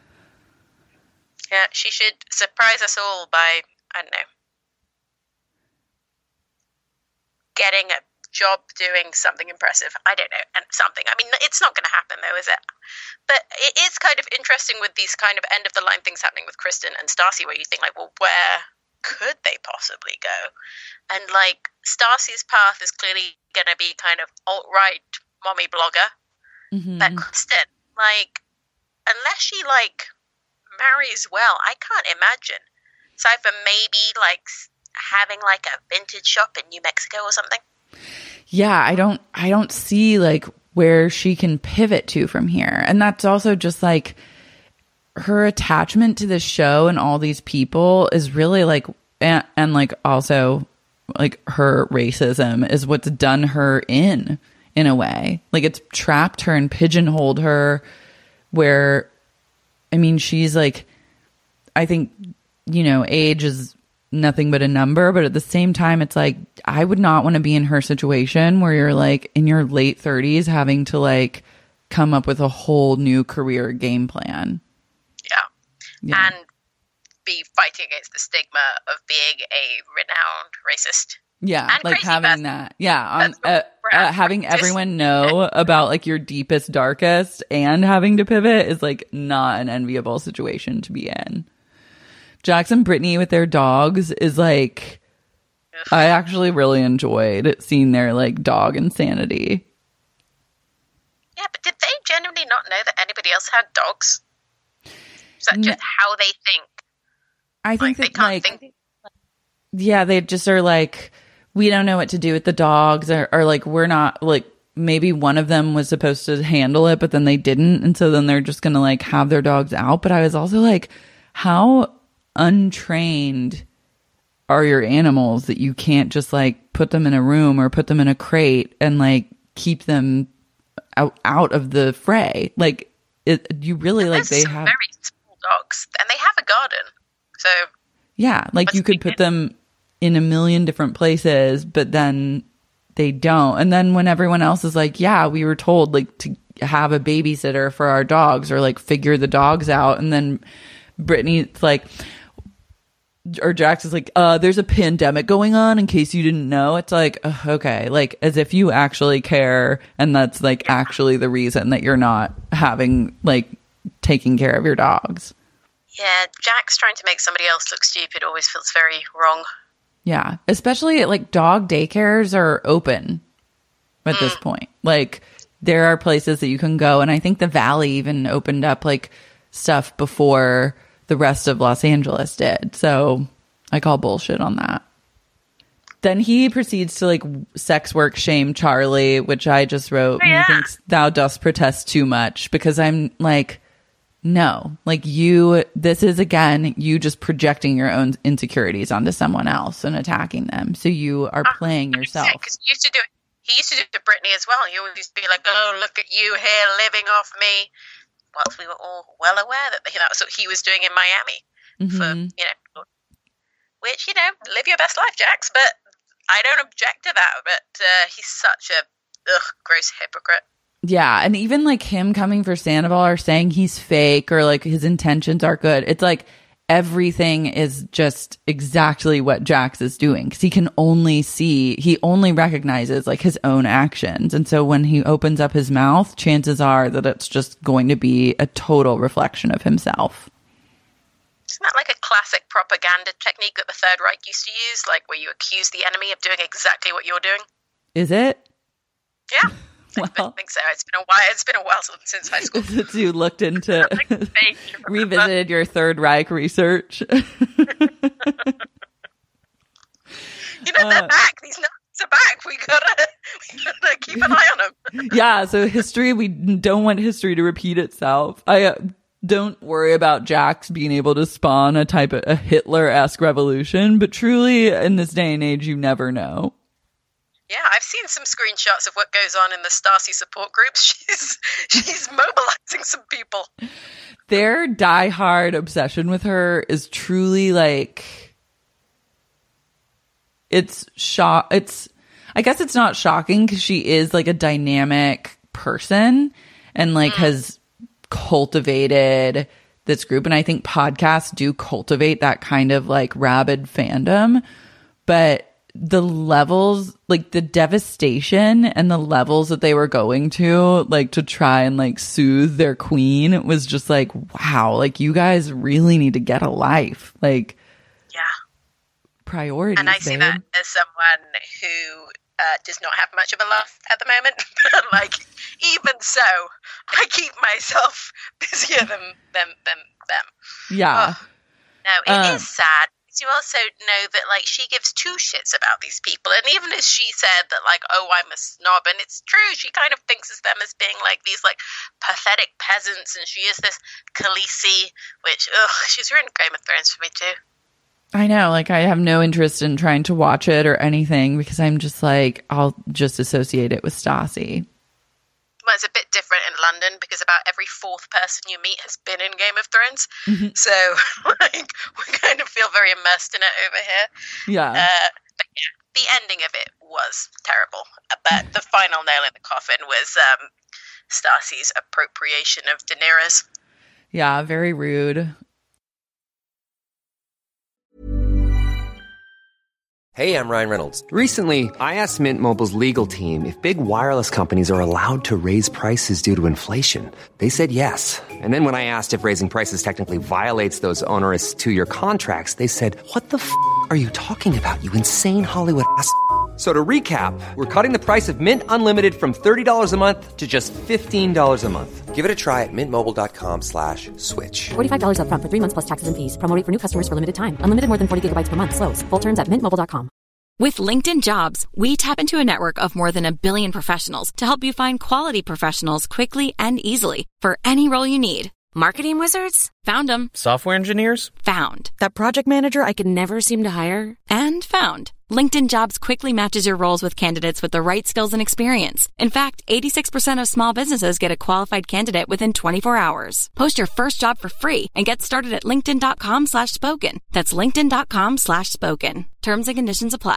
Yeah, she should surprise us all by, I don't know, getting a job doing something impressive. I don't know, and something. I mean, it's not going to happen though, is it? But it is kind of interesting with these kind of end of the line things happening with Kristen and Stassi, where you think like, well, where could they possibly go? And like Stassi's path is clearly going to be kind of alt-right mommy blogger. Mm-hmm. But Kristen, like, unless she like marries well, I can't imagine. Aside from maybe like having like a vintage shop in New Mexico or something. Yeah, I don't see like where she can pivot to from here. And that's also just like her attachment to the show and all these people is really like, and like also like her racism is what's done her in a way. Like it's trapped her and pigeonholed her, where, I mean, she's like, I think, you know, age is nothing but a number, but at the same time, it's like, I would not want to be in her situation where you're like in your late 30s having to like come up with a whole new career game plan. Yeah. And be fighting against the stigma of being a renowned racist. Yeah, And like crazy having person. that. Yeah, on That's having practice. everyone know about like your deepest, darkest, and having to pivot is like not an enviable situation to be in. Jax and Brittany with their dogs is like, I actually really enjoyed seeing their like dog insanity. Yeah, but did they genuinely not know that anybody else had dogs? Is that just how they think? I think Like, that they can't like, think. yeah, they just are like, we don't know what to do with the dogs, or like we're not like, maybe one of them was supposed to handle it, but then they didn't, and so then they're just gonna like have their dogs out. But I was also like, how untrained are your animals that you can't just like put them in a room or put them in a crate and like keep them out of the fray? Like, you really like, they have very small dogs, and they have a garden, so yeah, like you could put them in a million different places, but then they don't. And then when everyone else is like, yeah, we were told like to have a babysitter for our dogs or like figure the dogs out, and then Brittany's like, or Jax is like, there's a pandemic going on in case you didn't know. It's like, okay, like as if you actually care, and that's like actually the reason that you're not having like taking care of your dogs. yeah, Jack's trying to make somebody else look stupid always feels very wrong. Yeah, especially like dog daycares are open at this point. Like there are places that you can go, and I think the Valley even opened up like stuff before the rest of Los Angeles did. So I call bullshit on that. Then he proceeds to like sex work shame Charlie, which I just wrote. Oh, yeah. Methinks thou dost protest too much, because I'm like, no, like this is again, you just projecting your own insecurities onto someone else and attacking them. So you are playing yourself. Because he used to do it to Brittany as well. He always used to be like, oh, look at you here living off me. Whilst we were all well aware that was what he was doing in Miami for, which, live your best life, Jax. But I don't object to that. But he's such a gross hypocrite. Yeah, and even like him coming for Sandoval or saying he's fake or like his intentions are good. It's like everything is just exactly what Jax is doing, because he only recognizes like his own actions. And so when he opens up his mouth, chances are that it's just going to be a total reflection of himself. Isn't that like a classic propaganda technique that the Third Reich used to use, like where you accuse the enemy of doing exactly what you're doing? Is it? Yeah. Well, I think so. It's been a while since high school. Since you looked into revisited your Third Reich research. They're back. These Nazis are back. We gotta keep an eye on them. Yeah. So history, we don't want history to repeat itself. I don't worry about Jax being able to spawn a Hitler-esque revolution, but truly in this day and age, you never know. Yeah, I've seen some screenshots of what goes on in the Stasi support groups. She's mobilizing some people. Their diehard obsession with her is truly like, I guess it's not shocking, because she is like a dynamic person and like has cultivated this group. And I think podcasts do cultivate that kind of like rabid fandom, but the levels, like the devastation and the levels that they were going to, like to try and like soothe their queen, it was just like, wow, like you guys really need to get a life. Like, yeah, priorities. And I see that as someone who does not have much of a laugh at the moment. But like, even so, I keep myself busier than them. Yeah. Oh. No, it is sad. You also know that like she gives two shits about these people, and even as she said that like, oh, I'm a snob, and it's true, she kind of thinks of them as being like these like pathetic peasants, and she is this Khaleesi, which she's ruined Game of Thrones for me too. I know, like I have no interest in trying to watch it or anything, because I'm just like, I'll just associate it with Stasi. Well, it's a bit different in London because about every fourth person you meet has been in Game of Thrones. Mm-hmm. So, like, we kind of feel very immersed in it over here. Yeah. But yeah, the ending of it was terrible. But the final nail in the coffin was Stasi's appropriation of Daenerys. Yeah, very rude. Hey, I'm Ryan Reynolds. Recently, I asked Mint Mobile's legal team if big wireless companies are allowed to raise prices due to inflation. They said yes. And then when I asked if raising prices technically violates those onerous two-year contracts, they said, "What the f*** are you talking about, you insane Hollywood ass?" So to recap, we're cutting the price of Mint Unlimited from $30 a month to just $15 a month. Give it a try at mintmobile.com/switch. $45 up front for 3 months plus taxes and fees. Promo rate for new customers for limited time. Unlimited more than 40 gigabytes per month. Slows full terms at mintmobile.com. With LinkedIn Jobs, we tap into a network of more than 1 billion professionals to help you find quality professionals quickly and easily for any role you need. Marketing wizards? Found them. Software engineers? Found. That project manager I could never seem to hire? And found. LinkedIn Jobs quickly matches your roles with candidates with the right skills and experience. In fact, 86% of small businesses get a qualified candidate within 24 hours. Post your first job for free and get started at linkedin.com/spoken. That's linkedin.com/spoken. Terms and conditions apply.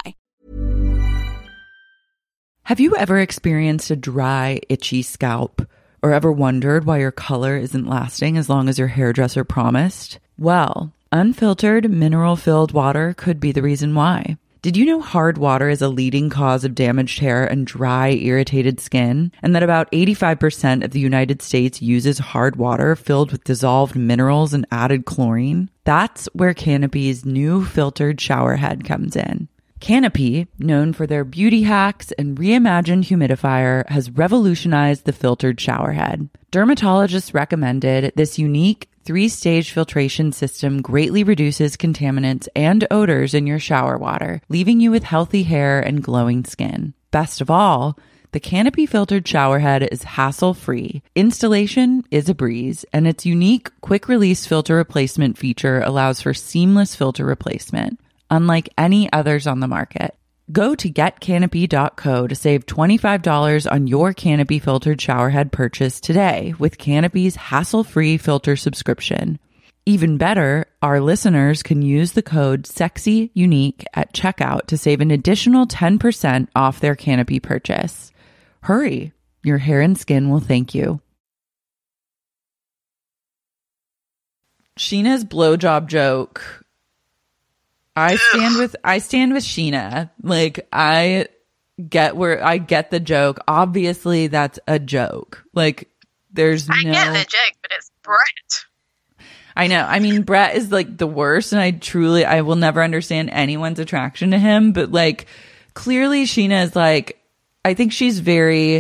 Have you ever experienced a dry, itchy scalp? Or ever wondered why your color isn't lasting as long as your hairdresser promised? Well, unfiltered, mineral-filled water could be the reason why. Did you know hard water is a leading cause of damaged hair and dry, irritated skin? And that about 85% of the United States uses hard water filled with dissolved minerals and added chlorine? That's where Canopy's new filtered shower head comes in. Canopy, known for their beauty hacks and reimagined humidifier, has revolutionized the filtered shower head. Dermatologists recommended this unique 3-stage filtration system greatly reduces contaminants and odors in your shower water, leaving you with healthy hair and glowing skin. Best of all, the Canopy filtered shower head is hassle-free. Installation is a breeze, and its unique quick-release filter replacement feature allows for seamless filter replacement, unlike any others on the market. Go to getcanopy.co to save $25 on your Canopy filtered showerhead purchase today with Canopy's hassle-free filter subscription. Even better, our listeners can use the code SEXYUNIQUE at checkout to save an additional 10% off their Canopy purchase. Hurry, your hair and skin will thank you. Sheena's blowjob joke. I stand with Sheena. Like, I get the joke. Obviously, that's a joke. Like, I get the joke, but it's Brett. I know. I mean, Brett is like the worst, and I will never understand anyone's attraction to him. But like, clearly, Sheena's like, I think Sheena's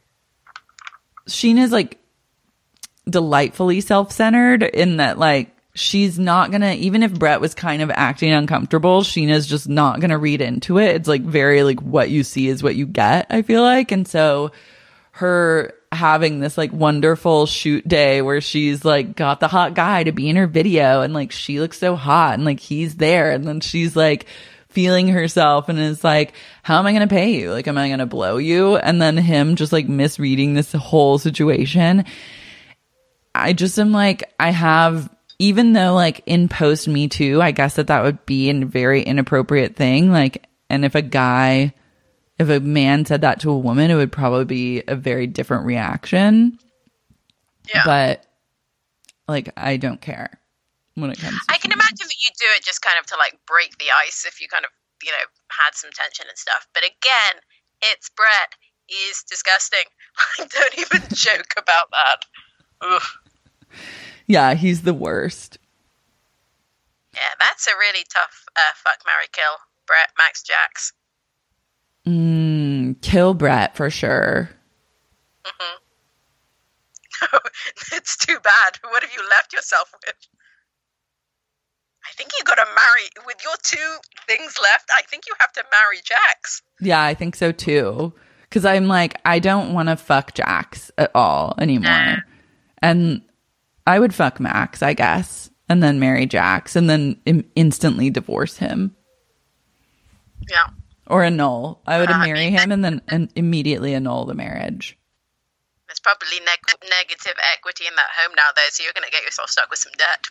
like delightfully self-centered in that, like, she's not gonna, even if Brett was kind of acting uncomfortable, Sheena's just not gonna read into it. It's like very like what you see is what you get, I feel like. And so her having this like wonderful shoot day where she's like got the hot guy to be in her video, and like she looks so hot and like he's there, and then she's like feeling herself and is like, how am I gonna pay you? Like, am I gonna blow you? And then him just like misreading this whole situation. I just am like, even though like in post Me Too, I guess that would be a very inappropriate thing. Like, and if a man said that to a woman, it would probably be a very different reaction. Yeah. But like, I don't care when it comes to I can imagine that you do it just kind of to like break the ice if you kind of, you know, had some tension and stuff. But again, it's Brett. He's disgusting. I don't even joke about that. Ugh. Yeah, he's the worst. Yeah, that's a really tough fuck, marry, kill. Brett, Max, Jax. Kill Brett for sure. Mm-hmm. It's too bad. What have you left yourself with? I think you got to marry, with your 2 things left, I think you have to marry Jax. Yeah, I think so too. Because I'm like, I don't want to fuck Jax at all anymore. And I would fuck Max, I guess, and then marry Jax, and then instantly divorce him. Yeah. Or annul. I would marry him and then immediately annul the marriage. There's probably negative equity in that home now, though, so you're going to get yourself stuck with some debt.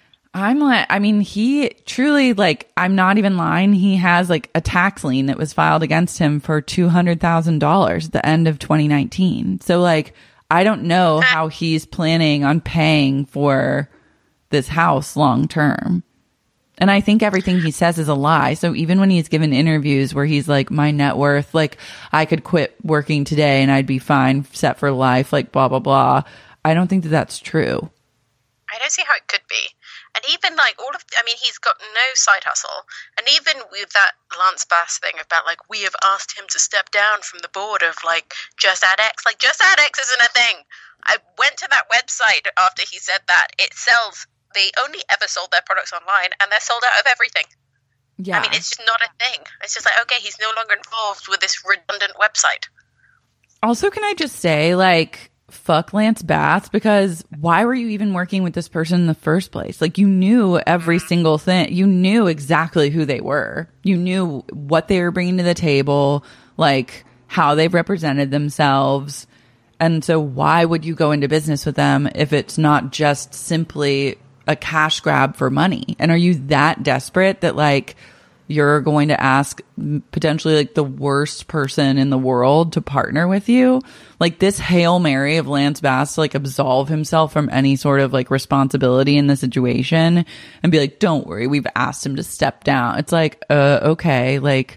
He truly, like, I'm not even lying. He has, like, a tax lien that was filed against him for $200,000 at the end of 2019. So, like, I don't know how he's planning on paying for this house long term. And I think everything he says is a lie. So even when he's given interviews where he's like, my net worth, like I could quit working today and I'd be fine, set for life, like blah, blah, blah. I don't think that that's true. I don't see how it could be. And even like he's got no side hustle. And even with that Lance Bass thing about like, we have asked him to step down from the board of like Just Add X. Like Just Add X isn't a thing. I went to that website after he said that. It sells. They only ever sold their products online, and they're sold out of everything. Yeah. I mean, it's just not a thing. It's just like, okay, he's no longer involved with this redundant website. Also, can I just say, like, fuck Lance Bass, because why were you even working with this person in the first place? Like, you knew every single thing. You knew exactly who they were. You knew what they were bringing to the table, like, how they've represented themselves. And so why would you go into business with them if it's not just simply a cash grab for money? And are you that desperate that like you're going to ask potentially like the worst person in the world to partner with you? Like this Hail Mary of Lance Bass to like absolve himself from any sort of like responsibility in the situation and be like, don't worry, we've asked him to step down. It's like, okay, like,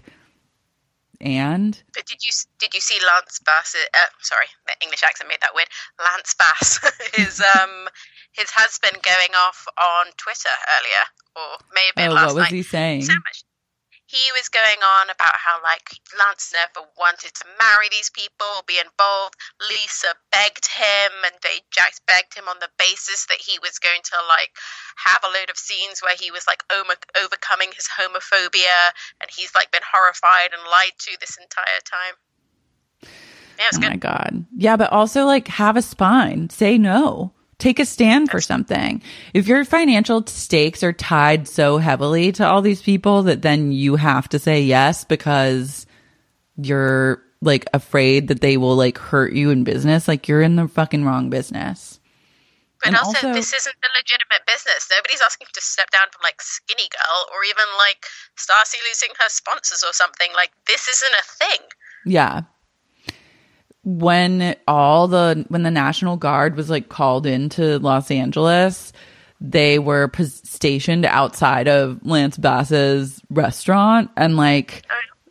and? But did you see Lance Bass? Sorry, the English accent made that weird. Lance Bass his husband going off on Twitter earlier, or may have been last night. What was he saying? So much. He was going on about how, like, Lance never wanted to marry these people, be involved. Lisa begged him, and Jax begged him on the basis that he was going to, like, have a load of scenes where he was, like, overcoming his homophobia, and he's, like, been horrified and lied to this entire time. Yeah, it was good. Oh, my God. Yeah, but also, like, have a spine. Say no. Take a stand for something. If your financial stakes are tied so heavily to all these people that then you have to say yes because you're like afraid that they will like hurt you in business, like you're in the fucking wrong business. But also, this isn't a legitimate business. Nobody's asking you to step down from like Skinny Girl or even like Stacy losing her sponsors or something. Like this isn't a thing. Yeah. When the National Guard was like called into Los Angeles, they were stationed outside of Lance Bass's restaurant, and like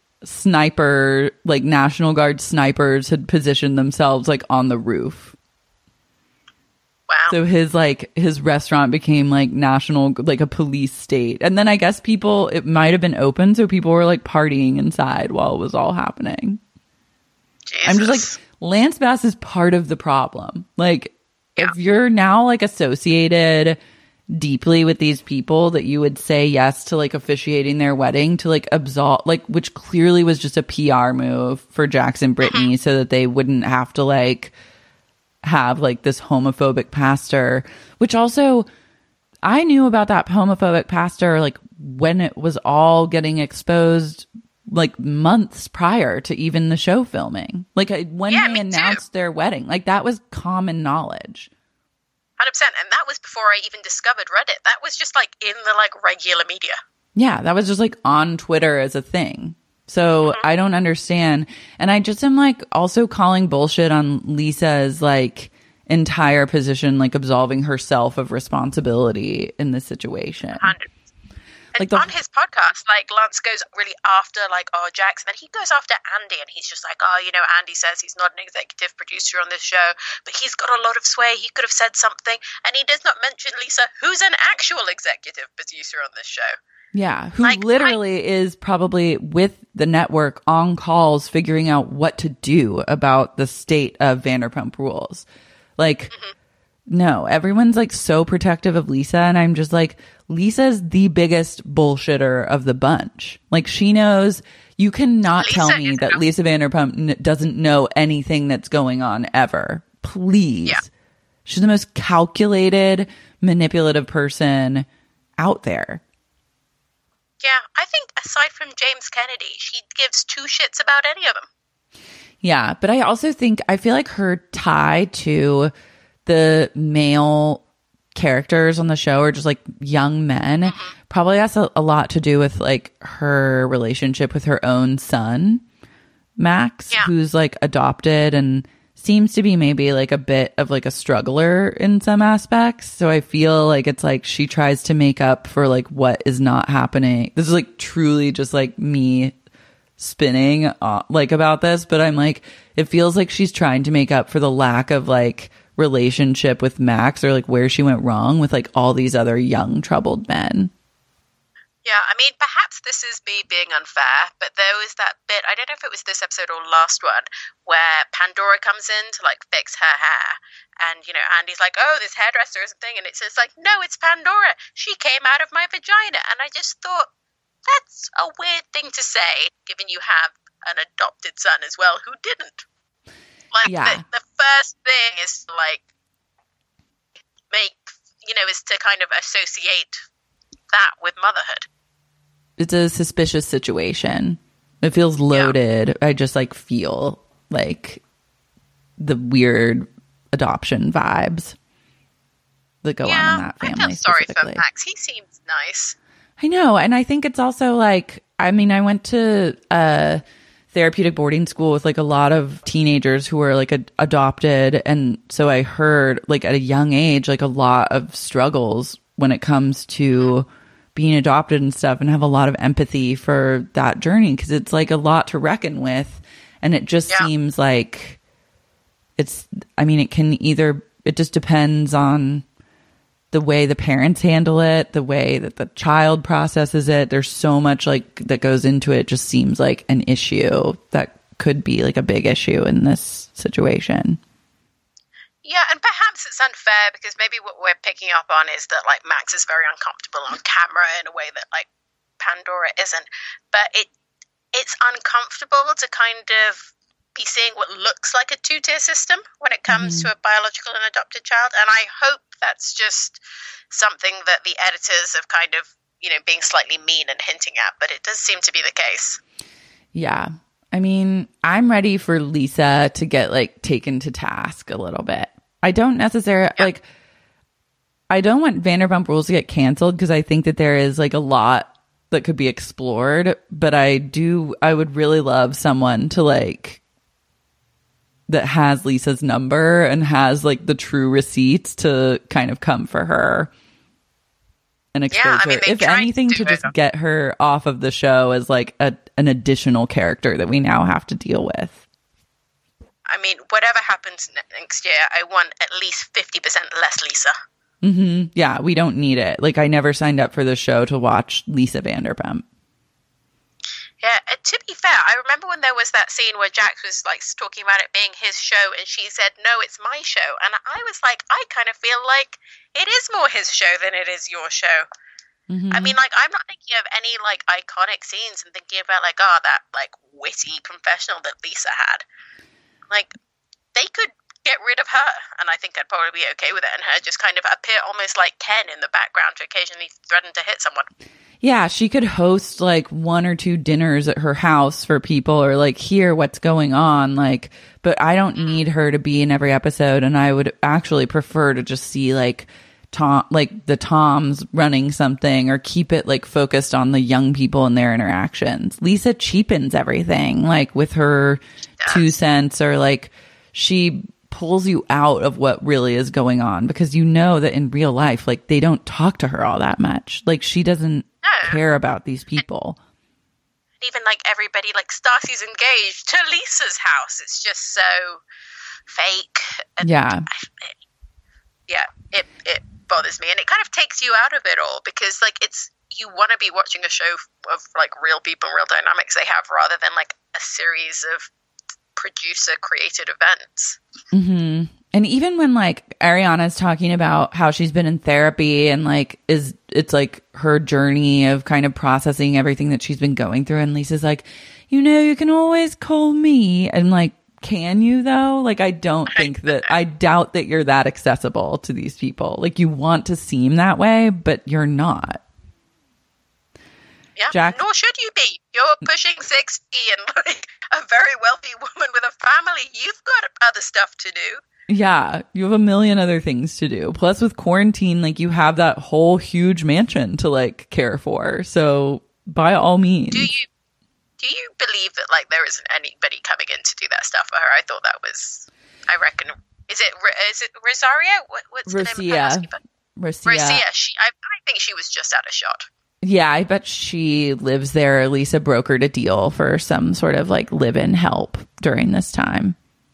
National Guard snipers had positioned themselves like on the roof. Wow. So his restaurant became like like a police state. And then I guess it might have been open, so people were like partying inside while it was all happening. Jesus. I'm just like, Lance Bass is part of the problem. Like, if you're now like associated deeply with these people that you would say yes to like officiating their wedding to like absolve, like, which clearly was just a PR move for Jax and Brittany so that they wouldn't have to like have like this homophobic pastor, which also I knew about that homophobic pastor like when it was all getting exposed like months prior to even the show filming, like when they announced their wedding, like that was common knowledge. 100%. And that was before I even discovered Reddit. That was just like in the like regular media. Yeah, that was just like on Twitter as a thing. So I don't understand. And I just am like also calling bullshit on Lisa's like entire position, like absolving herself of responsibility in this situation. 100%. And on his podcast, like Lance goes really after like, Jax, and then he goes after Andy, and he's just like, Andy says he's not an executive producer on this show, but he's got a lot of sway. He could have said something, and he does not mention Lisa, who's an actual executive producer on this show. Yeah, who literally is probably with the network on calls figuring out what to do about the state of Vanderpump Rules. Like, no, everyone's like so protective of Lisa, and I'm just like, Lisa's the biggest bullshitter of the bunch. Like, she knows. You cannot tell me that Lisa Vanderpump doesn't know anything that's going on ever. Please. Yeah. She's the most calculated, manipulative person out there. Yeah, I think aside from James Kennedy, she gives two shits about any of them. Yeah, but I also think, I feel like her tie to the male characters on the show are just like young men probably has a lot to do with like her relationship with her own son Max, who's like adopted and seems to be maybe like a bit of like a struggler in some aspects. So I feel like it's like she tries to make up for like what is not happening. This is like truly just like me spinning like about this, but I'm like, it feels like she's trying to make up for the lack of like relationship with Max, or like where she went wrong with like all these other young troubled men. Yeah, I mean, perhaps this is me being unfair, but there was that bit, I don't know if it was this episode or last one, where Pandora comes in to like fix her hair. And, you know, Andy's like, oh, this hairdresser is a thing. And it says like, no, it's Pandora. She came out of my vagina. And I just thought, that's a weird thing to say, given you have an adopted son as well who didn't. Like, the first thing is to like make, you know, is to kind of associate that with motherhood. It's a suspicious situation. It feels loaded. Yeah. I just like feel like the weird adoption vibes that go on in that family. I feel sorry for Max. He seems nice. I know. And I think it's also like, I mean, I went to a therapeutic boarding school with like a lot of teenagers who were like adopted. And so I heard like at a young age, like a lot of struggles when it comes to being adopted and stuff, and have a lot of empathy for that journey, because it's like a lot to reckon with. And it just seems like it's, I mean, it just depends on the way the parents handle it, the way that the child processes it. There's so much like that goes into it. It just seems like an issue that could be like a big issue in this situation. Yeah, and perhaps it's unfair because maybe what we're picking up on is that like Max is very uncomfortable on camera in a way that like Pandora isn't. But it's uncomfortable to kind of be seeing what looks like a two-tier system when it comes to a biological and adopted child. And I hope that's just something that the editors have kind of, you know, being slightly mean and hinting at, but it does seem to be the case. Yeah. I mean, I'm ready for Lisa to get like taken to task a little bit. I don't necessarily like, I don't want Vanderpump Rules to get canceled because I think that there is like a lot that could be explored, but I would really love someone to like, that has Lisa's number and has like the true receipts to kind of come for her and expose her. I mean, if anything, to just get her off of the show as like an additional character that we now have to deal with. I mean, whatever happens next year, I want at least 50% less Lisa. Mm-hmm. Yeah, we don't need it. Like, I never signed up for the show to watch Lisa Vanderpump. Yeah, to be fair, I remember when there was that scene where Jax was like talking about it being his show, and she said, "No, it's my show." And I was like, I kind of feel like it is more his show than it is your show. Mm-hmm. I mean, like, I'm not thinking of any like iconic scenes and thinking about like, oh, that like witty confessional that Lisa had. Like, they could get rid of her, and I think I'd probably be okay with it, and her just kind of appear almost like Ken in the background to occasionally threaten to hit someone. Yeah, she could host like 1 or 2 dinners at her house for people, or like hear what's going on. Like, but I don't need her to be in every episode, and I would actually prefer to just see like the Toms running something, or keep it like focused on the young people and their interactions. Lisa cheapens everything, like with her 2 cents, or like she pulls you out of what really is going on, because you know that in real life, like, they don't talk to her all that much. Like, she doesn't care about these people. Even like everybody, like Stacy's engaged to Lisa's house. It's just so fake. And it bothers me, and it kind of takes you out of it all, because like you want to be watching a show of like real people and real dynamics they have, rather than like a series of producer created events. Mm-hmm. And even when like Ariana's talking about how she's been in therapy, and like it's like her journey of kind of processing everything that she's been going through, and Lisa's like, you know, you can always call me, and like, can you though? Like, I doubt that you're that accessible to these people. Like, you want to seem that way, but you're not. Yeah, Jack, nor should you be. You're pushing 60 and like a very wealthy woman with a family. You've got other stuff to do. Yeah, you have a million other things to do. Plus, with quarantine, like, you have that whole huge mansion to like care for. So, by all means. Do you believe that like there isn't anybody coming in to do that stuff for her? I thought that was I reckon. Is it Rosario? What's the name of her housekeeper? Rosia. I think she was just out of shot. Yeah, I bet she lives there. Lisa brokered a deal for some sort of like live-in help during this time.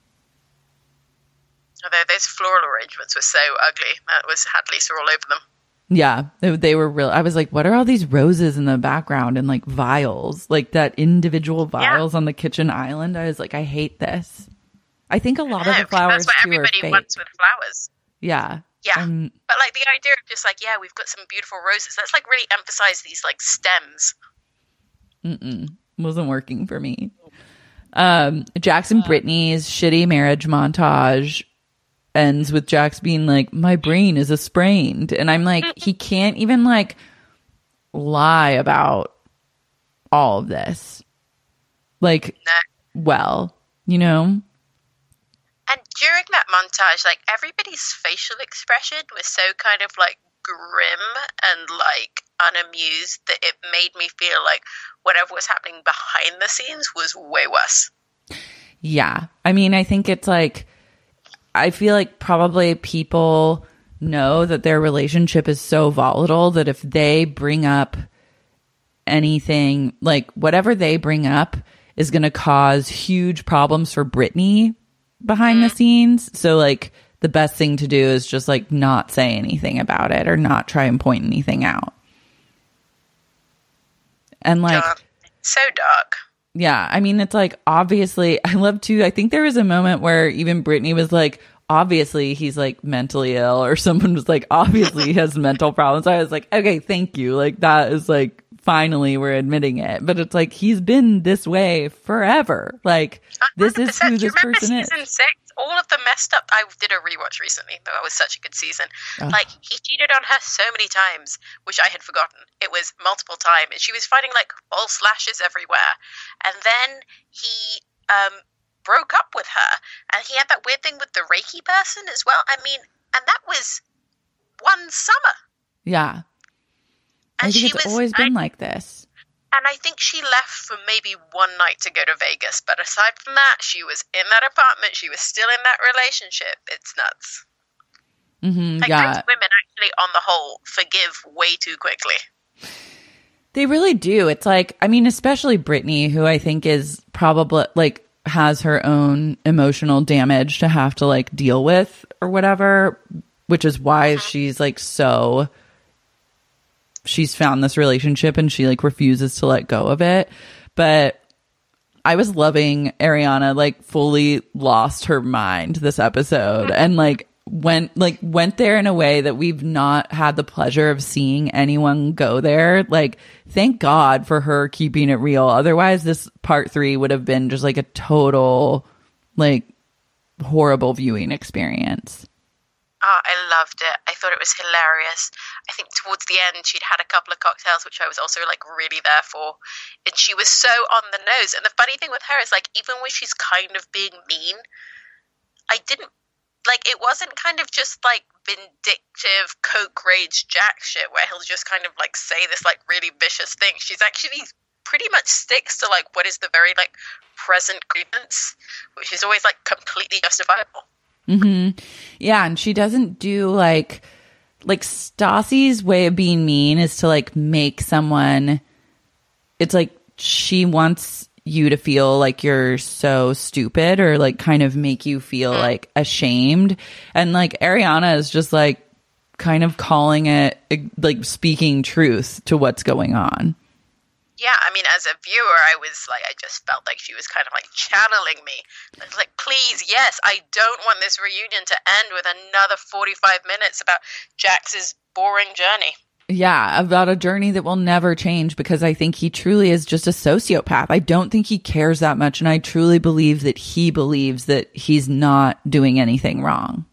Although those floral arrangements were so ugly, had Lisa all over them. Yeah, they were real. I was like, what are all these roses in the background and like vials, like that individual vials on the kitchen island? I was like, I hate this. I think a lot of the flowers that's what too everybody are fake. wants with flowers. Yeah. Yeah. But like the idea of just like, yeah, we've got some beautiful roses. Let's like really emphasize these like stems. Wasn't working for me. Jax and Brittany's shitty marriage montage ends with Jax being like, my brain is a sprained. And I'm like, he can't even like lie about all of this. Like, well, you know? And during that montage, like everybody's facial expression was so kind of like grim and like unamused that it made me feel like whatever was happening behind the scenes was way worse. Yeah. I mean, I think it's like, I feel like probably people know that their relationship is so volatile that if they bring up anything, like whatever they bring up is going to cause huge problems for Brittany behind the scenes. So like the best thing to do is just like not say anything about it or not try and point anything out. And like so dark. Yeah, I mean it's like obviously I love to I think there was a moment where even Brittany was like, obviously he's like mentally ill, or someone was like, obviously he has mental problems. I was like, okay, thank you. Like that is like finally we're admitting it. But it's like he's been this way forever. Like 100%. This is who this person is. Season 6, all of the messed up. I did a rewatch recently. That was such a good season. Like he cheated on her so many times, which I had forgotten. It was multiple times, and she was finding like false lashes everywhere. And then he broke up with her, and he had that weird thing with the Reiki person as well. I mean, and that was one summer. Yeah. I think it's always been like this. And I think she left for maybe one night to go to Vegas. But aside from that, she was in that apartment. She was still in that relationship. It's nuts. Like most women actually, on the whole, forgive way too quickly. They really do. It's like, I mean, especially Brittany, who I think is probably like has her own emotional damage to have to like deal with or whatever, which is why she's like she's found this relationship and she like refuses to let go of it. But I was loving Ariana, like fully lost her mind this episode and like went there in a way that we've not had the pleasure of seeing anyone go there. Like, thank God for her keeping it real. Otherwise this part 3 would have been just like a total like horrible viewing experience. Oh, I loved it. I thought it was hilarious. I think towards the end, she'd had a couple of cocktails, which I was also like really there for. And she was so on the nose. And the funny thing with her is like, even when she's kind of being mean, I didn't like, it wasn't kind of just like vindictive coke rage Jack shit where he'll just kind of like say this like really vicious thing. She's actually pretty much sticks to like what is the very like present grievance, which is always like completely justifiable. Yeah, and she doesn't do like Stassi's way of being mean is to like make someone, it's like she wants you to feel like you're so stupid or like kind of make you feel like ashamed. And like Ariana is just like kind of calling it like speaking truth to what's going on. Yeah, I mean, as a viewer, I was like, I just felt like she was kind of like channeling me. I was like, please, yes, I don't want this reunion to end with another 45 minutes about Jax's boring journey. Yeah, about a journey that will never change because I think he truly is just a sociopath. I don't think he cares that much, and I truly believe that he believes that he's not doing anything wrong.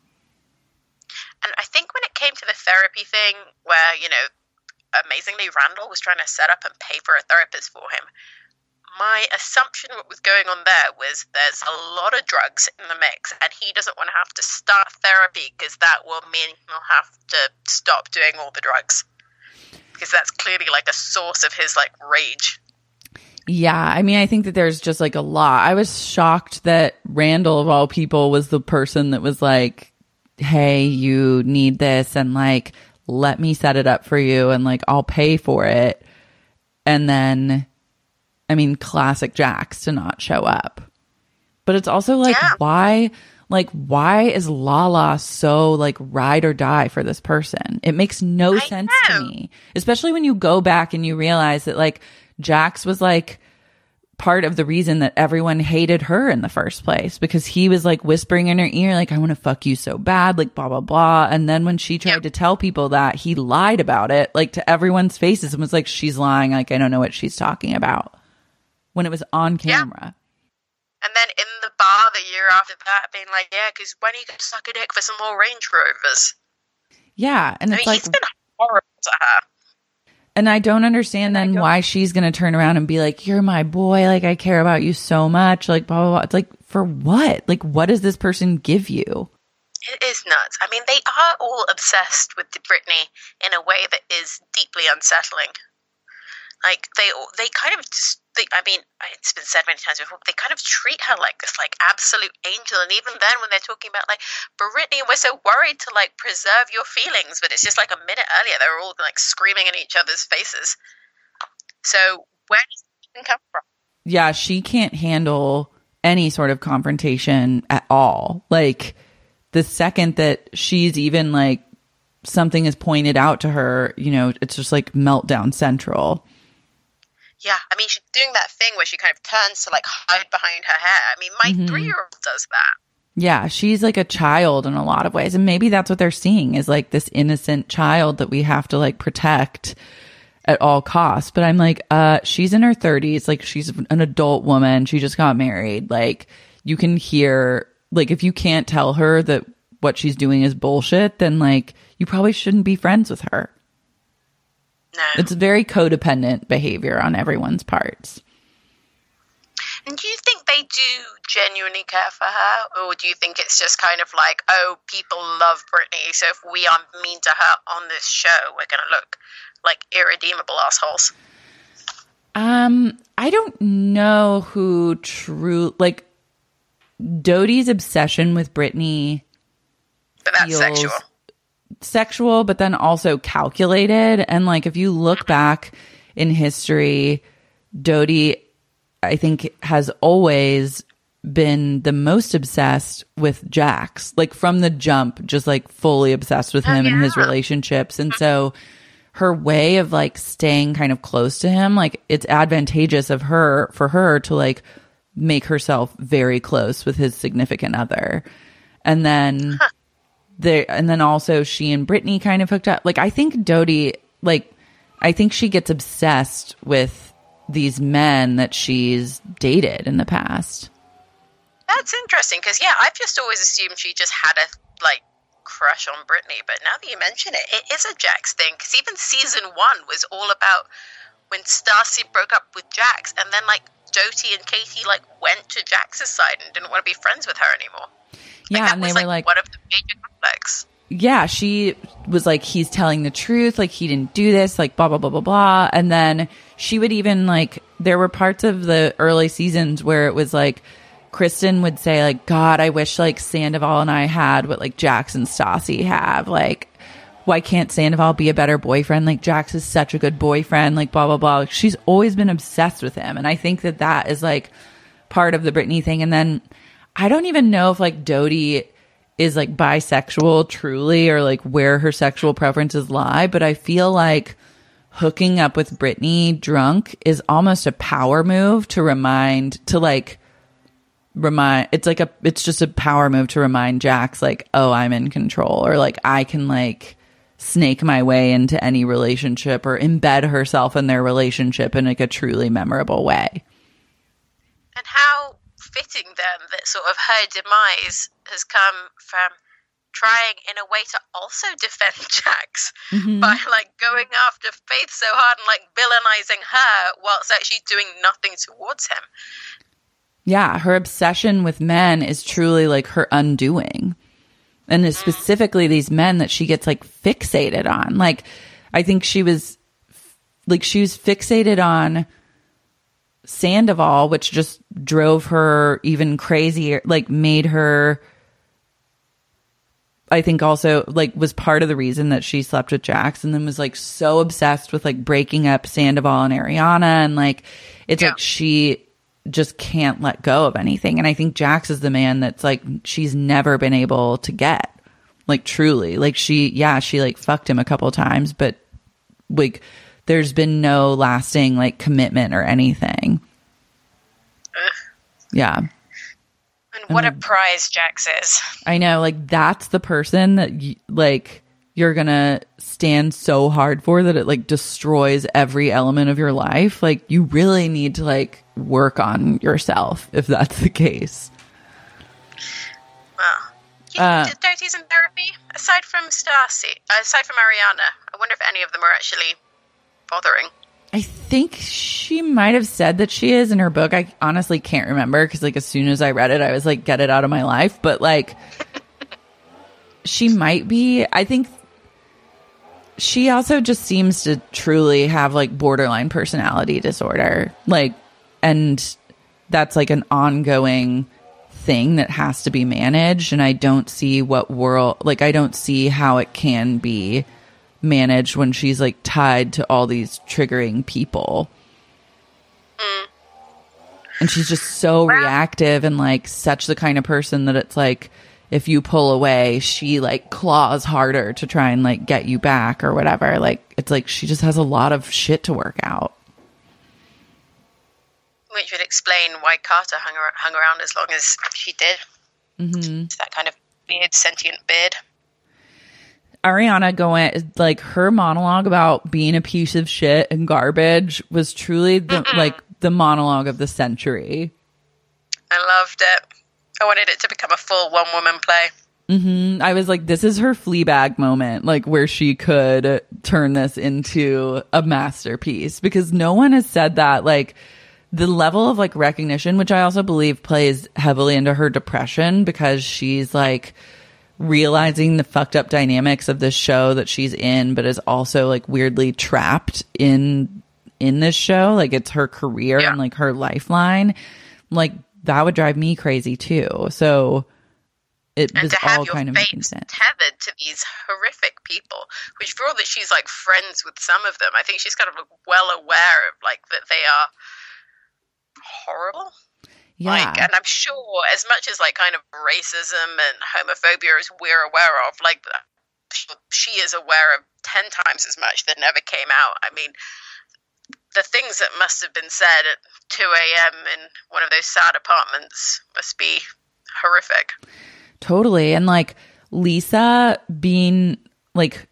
And I think when it came to the therapy thing where, you know, amazingly Randall was trying to set up and pay for a therapist for him, my assumption what was going on there was there's a lot of drugs in the mix and he doesn't want to have to start therapy because that will mean he'll have to stop doing all the drugs, because that's clearly like a source of his like rage. Yeah, I mean, I think that there's just like a lot. I was shocked that Randall, of all people, was the person that was like, hey, you need this, and like, let me set it up for you, and like, I'll pay for it. And then, I mean, classic Jax to not show up. But it's also like, why is Lala so like ride or die for this person? It makes no sense to me, especially when you go back and you realize that like Jax was like part of the reason that everyone hated her in the first place, because he was like whispering in her ear, like, I want to fuck you so bad, like blah, blah, blah. And then when she tried to tell people that, he lied about it, like to everyone's faces, and was like, she's lying. Like, I don't know what she's talking about, when it was on camera. And then in the bar the year after that, being like, yeah, because when are you going to suck a dick for some more Range Rovers? Yeah. And it's like, he's been horrible to her. And I don't understand then why she's going to turn around and be like, you're my boy. Like, I care about you so much. Like, blah, blah, blah. It's like, for what? Like, what does this person give you? It is nuts. I mean, they are all obsessed with Brittany in a way that is deeply unsettling. Like, they kind of just, I mean, it's been said many times before, but they kind of treat her like this, like, absolute angel. And even then, when they're talking about, like, Brittany, we're so worried to, like, preserve your feelings, but it's just, like, a minute earlier, they were all, like, screaming in each other's faces. So, where does it come from? Yeah, she can't handle any sort of confrontation at all. Like, the second that she's even, like, something is pointed out to her, you know, it's just, like, meltdown central. Yeah, I mean, she's doing that thing where she kind of turns to, like, hide behind her hair. I mean, my 3-year-old does that. Yeah, she's like a child in a lot of ways. And maybe that's what they're seeing, is like this innocent child that we have to like protect at all costs. But I'm like, she's in her 30s. Like, she's an adult woman. She just got married. Like, you can hear, like, if you can't tell her that what she's doing is bullshit, then like, you probably shouldn't be friends with her. No. It's very codependent behavior on everyone's parts. And do you think they do genuinely care for her? Or do you think it's just kind of like, oh, people love Brittany, so if we are mean to her on this show, we're going to look like irredeemable assholes? I don't know who like, Dodie's obsession with Brittany. But that's sexual, but then also calculated. And like, if you look back in history, Dodie, I think, has always been the most obsessed with Jax, like from the jump, just like fully obsessed with him and his relationships. And so her way of like staying kind of close to him, like, it's advantageous for her to like make herself very close with his significant other. And then also she and Brittany kind of hooked up. Like, I think Dodie, like, I think she gets obsessed with these men that she's dated in the past. That's interesting, because, yeah, I've just always assumed she just had a, like, crush on Brittany. But now that you mention it, it is a Jax thing. Because even season 1 was all about when Stacy broke up with Jax, and then, like, Dodie and Katie, like, went to Jax's side and didn't want to be friends with her anymore. Yeah, like, and they were like, one of the major conflicts. Yeah, she was like, he's telling the truth, like, he didn't do this, like, blah, blah, blah, blah, blah. And then she would even, like, there were parts of the early seasons where it was like, Kristen would say, like, God, I wish, like, Sandoval and I had what, like, Jax and Stassi have. Like, why can't Sandoval be a better boyfriend? Like, Jax is such a good boyfriend, like, blah, blah, blah. Like, she's always been obsessed with him. And I think that that is, like, part of the Brittany thing. And then I don't even know if, like, Dodie is, like, bisexual truly, or, like, where her sexual preferences lie. But I feel like hooking up with Brittany drunk is almost a power move to it's just a power move to remind Jax, like, oh, I'm in control, or like, I can like snake my way into any relationship or embed herself in their relationship in like a truly memorable way. And how fitting then that sort of her demise has come from trying in a way to also defend Jax by like going after Faith so hard and like villainizing her whilst actually doing nothing towards him. Yeah, her obsession with men is truly like her undoing. And it's specifically these men that she gets like fixated on. Like, I think she was fixated on Sandoval, which just drove her even crazier, like made her, I think also like was part of the reason that she slept with Jax, and then was like so obsessed with like breaking up Sandoval and Ariana, and like it's like she just can't let go of anything. And I think Jax is the man that's like she's never been able to get, like truly, like she like fucked him a couple of times, but like there's been no lasting like commitment or anything. Yeah. And what a prize Jax is. I know, like that's the person that like you're gonna stand so hard for that it like destroys every element of your life. Like you really need to like work on yourself if that's the case. Well, Doty's in therapy. Aside from Ariana, I wonder if any of them are actually bothering. I think she might have said that she is in her book. I honestly can't remember because like as soon as I read it, I was like, get it out of my life. But like she might be. I think she also just seems to truly have like borderline personality disorder. Like, and that's like an ongoing thing that has to be managed. And I don't see I don't see how it can be managed when she's like tied to all these triggering people. And she's just so reactive and like such the kind of person that it's like if you pull away, she like claws harder to try and like get you back or whatever. Like it's like she just has a lot of shit to work out. Which would explain why Carter hung around as long as she did. Mm-hmm. It's that kind of weird sentient beard. Ariana going like her monologue about being a piece of shit and garbage was truly the like the monologue of the century. I loved it. I wanted it to become a full one-woman play. I was like, this is her Fleabag moment, like where she could turn this into a masterpiece, because no one has said that. Like the level of like recognition, which I also believe plays heavily into her depression, because she's like realizing the fucked up dynamics of this show that she's in, but is also like weirdly trapped in this show. Like it's her career and like her lifeline. Like that would drive me crazy too. So it was all kind of making sense. Tethered to these horrific people, which for all that she's like friends with some of them, I think she's kind of well aware of like that they are horrible. Yeah. Like, and I'm sure as much as like kind of racism and homophobia as we're aware of, like she is aware of 10 times as much that never came out. I mean, the things that must have been said at 2 a.m. in one of those sad apartments must be horrific. Totally. And like Lisa being like,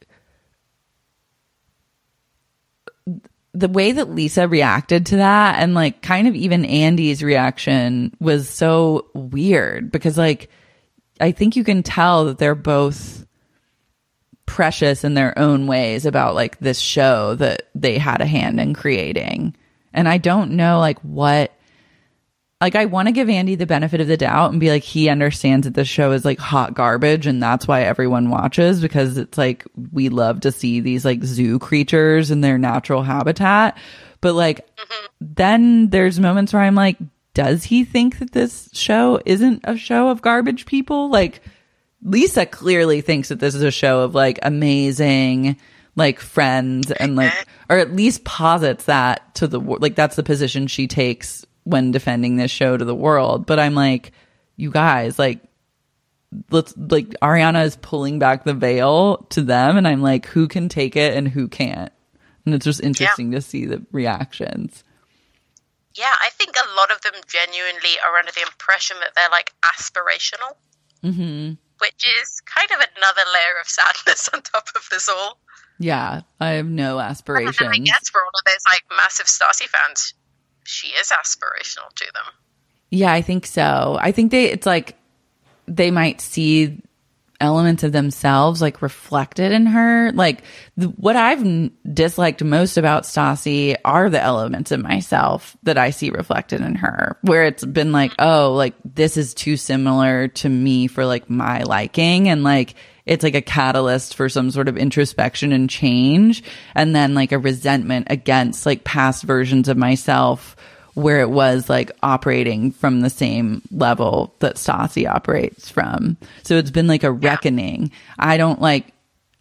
the way that Lisa reacted to that, and like kind of even Andy's reaction, was so weird, because like I think you can tell that they're both precious in their own ways about like this show that they had a hand in creating. And I don't know like what, like I want to give Andy the benefit of the doubt and be like, he understands that this show is like hot garbage and that's why everyone watches, because it's like we love to see these like zoo creatures in their natural habitat. But like then there's moments where I'm like, does he think that this show isn't a show of garbage people? Like Lisa clearly thinks that this is a show of like amazing like friends, and like, or at least posits that to the like that's the position she takes when defending this show to the world. But I'm like, you guys, like, let's like, Ariana is pulling back the veil to them, and I'm like, who can take it and who can't? And it's just interesting to see the reactions. Yeah, I think a lot of them genuinely are under the impression that they're like aspirational, which is kind of another layer of sadness on top of this all. Yeah, I have no aspirations. And I guess for all of those like massive Stacy fans, she is aspirational to them. Yeah, I think so. I think it's like they might see elements of themselves like reflected in her. Like what I've disliked most about Stassi are the elements of myself that I see reflected in her, where it's been like, oh, like this is too similar to me for like my liking, and like it's like a catalyst for some sort of introspection and change, and then like a resentment against like past versions of myself where it was like operating from the same level that Stassi operates from. So it's been like a reckoning. I don't like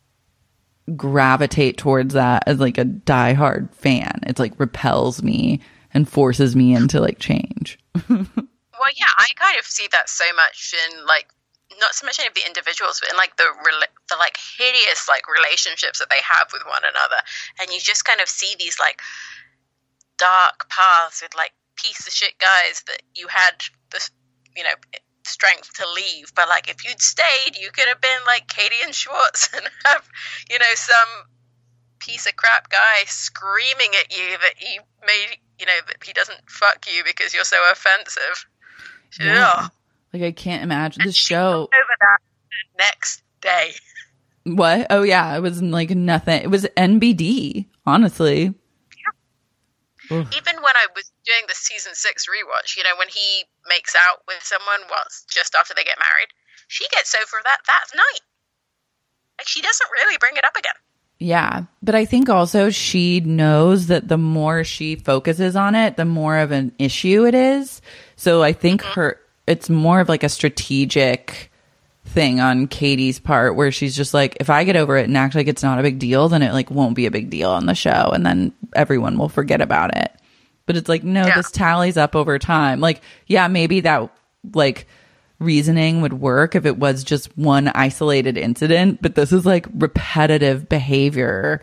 gravitate towards that as like a diehard fan. It's like repels me and forces me into like change. Well, yeah, I kind of see that so much in like, not so much any of the individuals, but in like the like hideous like relationships that they have with one another. And you just kind of see these like dark paths with like piece of shit guys that you had the, you know, strength to leave. But like if you'd stayed, you could have been like Katie and Schwartz and have, you know, some piece of crap guy screaming at you that he made, you know, that he doesn't fuck you because you're so offensive. Yeah. Like I can't imagine the show over that the next day. What? Oh yeah, it was like nothing. It was NBD, honestly. Yeah. Even when I was doing the season 6 rewatch, you know, when he makes out with someone just after they get married, she gets over that night. Like she doesn't really bring it up again. Yeah, but I think also she knows that the more she focuses on it, the more of an issue it is. So I think it's more of like a strategic thing on Katie's part where she's just like, if I get over it and act like it's not a big deal, then it like won't be a big deal on the show and then everyone will forget about it. But it's like, no, this tallies up over time. Like, yeah, maybe that like reasoning would work if it was just one isolated incident, but this is like repetitive behavior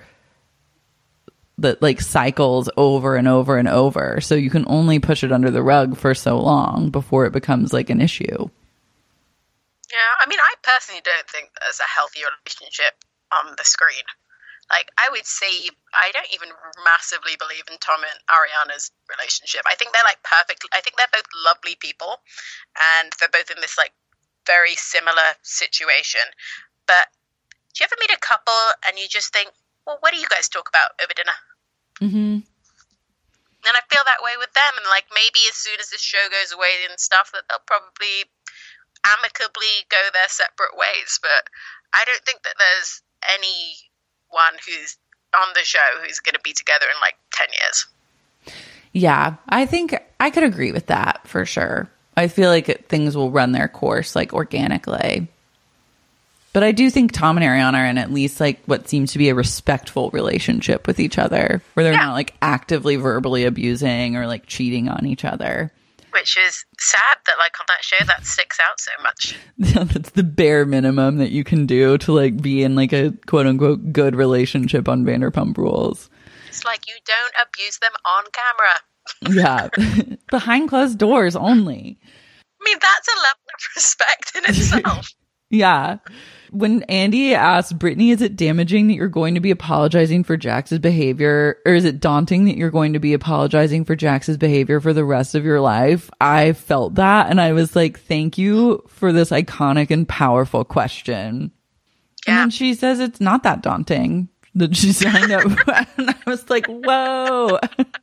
that like cycles over and over and over. So you can only push it under the rug for so long before it becomes like an issue. Yeah, I mean, I personally don't think there's a healthy relationship on the screen. Like, I would say I don't even massively believe in Tom and Ariana's relationship. I think they're like perfect. I think they're both lovely people and they're both in this like very similar situation. But do you ever meet a couple and you just think, well, what do you guys talk about over dinner? Mm-hmm. And I feel that way with them. And like maybe as soon as this show goes away and stuff, that they'll probably amicably go their separate ways. But I don't think that there's anyone who's on the show who's going to be together in like 10 years. Yeah, I think I could agree with that for sure. I feel like things will run their course like organically. But I do think Tom and Ariana are in at least like what seems to be a respectful relationship with each other where they're not like actively verbally abusing or like cheating on each other. Which is sad that like on that show that sticks out so much. That's the bare minimum that you can do to like be in like a quote unquote good relationship on Vanderpump Rules. It's like you don't abuse them on camera. Yeah. Behind closed doors only. I mean, that's a level of respect in itself. Yeah. When Andy asked Brittany, is it damaging that you're going to be apologizing for Jax's behavior, or is it daunting that you're going to be apologizing for Jax's behavior for the rest of your life? I felt that, and I was like, thank you for this iconic and powerful question. Yeah. And then she says it's not that daunting that she signed up. And I was like, whoa.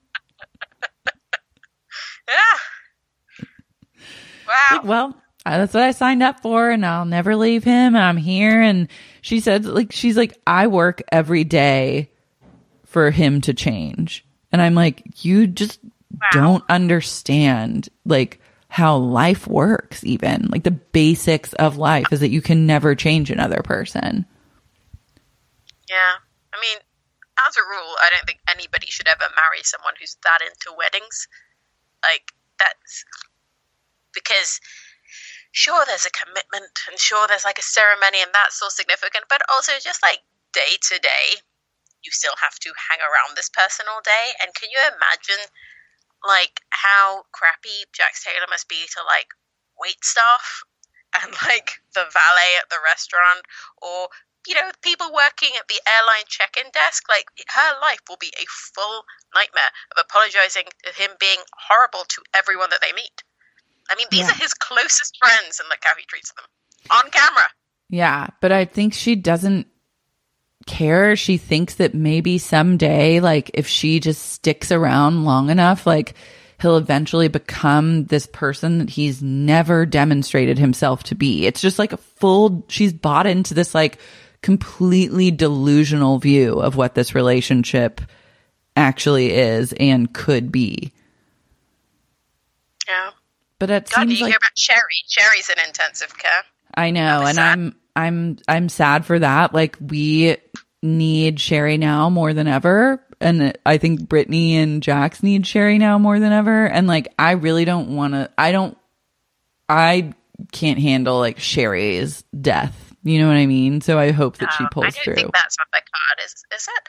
Yeah. Wow. Like, well, that's what I signed up for, and I'll never leave him, and I'm here. And she said, like, she's like, I work every day for him to change. And I'm like, you just don't understand like how life works. Even like the basics of life is that you can never change another person. Yeah. I mean, as a rule, I don't think anybody should ever marry someone who's that into weddings. Like, that's because sure, there's a commitment and sure, there's like a ceremony and that's so significant, but also just like day to day, you still have to hang around this person all day. And can you imagine like how crappy Jax Taylor must be to like wait staff and like the valet at the restaurant or, you know, people working at the airline check-in desk? Like her life will be a full nightmare of apologizing to him being horrible to everyone that they meet. I mean, these are his closest friends, and look how he treats them on camera. Yeah, but I think she doesn't care. She thinks that maybe someday, like, if she just sticks around long enough, like, he'll eventually become this person that he's never demonstrated himself to be. It's just like she's bought into this, like, completely delusional view of what this relationship actually is and could be. Yeah. But it God, seems you like hear about Sherry? Sherry's in intensive care. I know, and I'm sad for that. Like, we need Sherry now more than ever, and I think Brittany and Jax need Sherry now more than ever. And like, I really don't want to. I can't handle like Sherry's death. You know what I mean? So I hope that she pulls through. I don't think that's on the card, is it?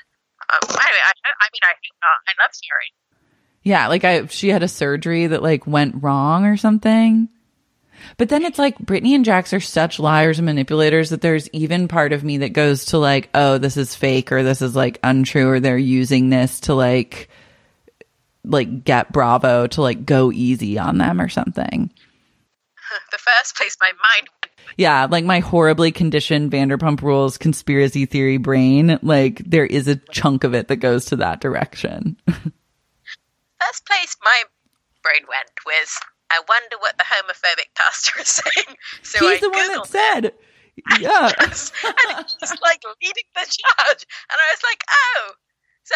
I love Sherry. Yeah, like she had a surgery that like went wrong or something. But then it's like Brittany and Jax are such liars and manipulators that there's even part of me that goes to like, oh, this is fake, or this is like untrue, or they're using this to like get Bravo to like go easy on them or something. The first place my mind went. Yeah, like my horribly conditioned Vanderpump Rules conspiracy theory brain, like there is a chunk of it that goes to that direction. First place my brain went was, I wonder what the homophobic pastor is saying. So He's the one that said, yeah. And he's like leading the charge. And I was like, oh, so,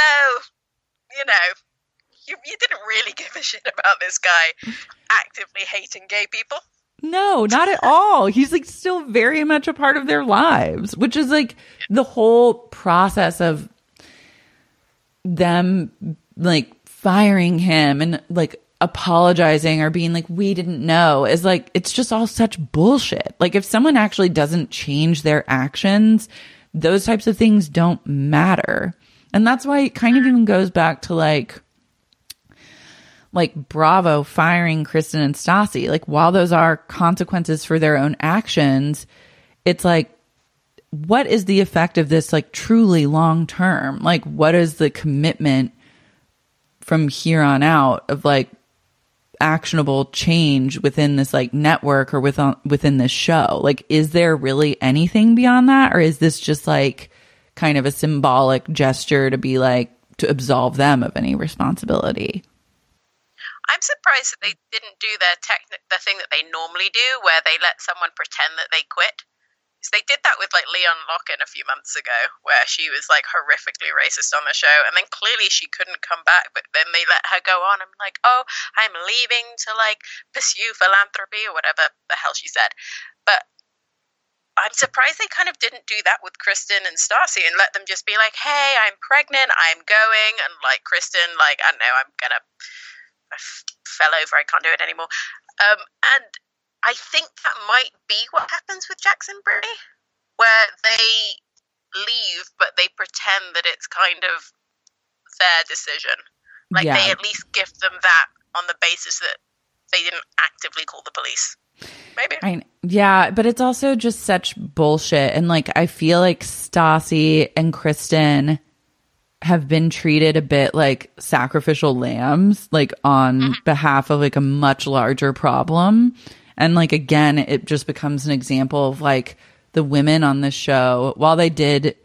you didn't really give a shit about this guy actively hating gay people. No, not at all. He's like still very much a part of their lives, which is like the whole process of them like firing him and like apologizing or being like, we didn't know, is like, it's just all such bullshit. Like if someone actually doesn't change their actions, those types of things don't matter. And that's why it kind of even goes back to like Bravo firing Kristen and Stassi. Like while those are consequences for their own actions, it's like, what is the effect of this like truly long term? Like what is the commitment from here on out of like actionable change within this like network or within this show? Like, is there really anything beyond that? Or is this just like kind of a symbolic gesture to be like, to absolve them of any responsibility? I'm surprised that they didn't do the thing that they normally do, where they let someone pretend that they quit. Because they did that with like Leon Locken a few months ago, where she was like horrifically racist on the show, and then clearly she couldn't come back. But then they let her go on and like, oh, I'm leaving to like pursue philanthropy or whatever the hell she said. But I'm surprised they kind of didn't do that with Kristen and Stassi and let them just be like, hey, I'm pregnant, I'm going, and like Kristen, like, I don't know, I fell over, I can't do it anymore. And I think that might be what happens with Jax and Brittany, where they leave, but they pretend that it's kind of their decision. Like they at least gift them that on the basis that they didn't actively call the police. Maybe. Yeah, but it's also just such bullshit. And like, I feel like Stassi and Kristen have been treated a bit like sacrificial lambs, like on behalf of like a much larger problem. And like, again, it just becomes an example of like the women on this show, while they did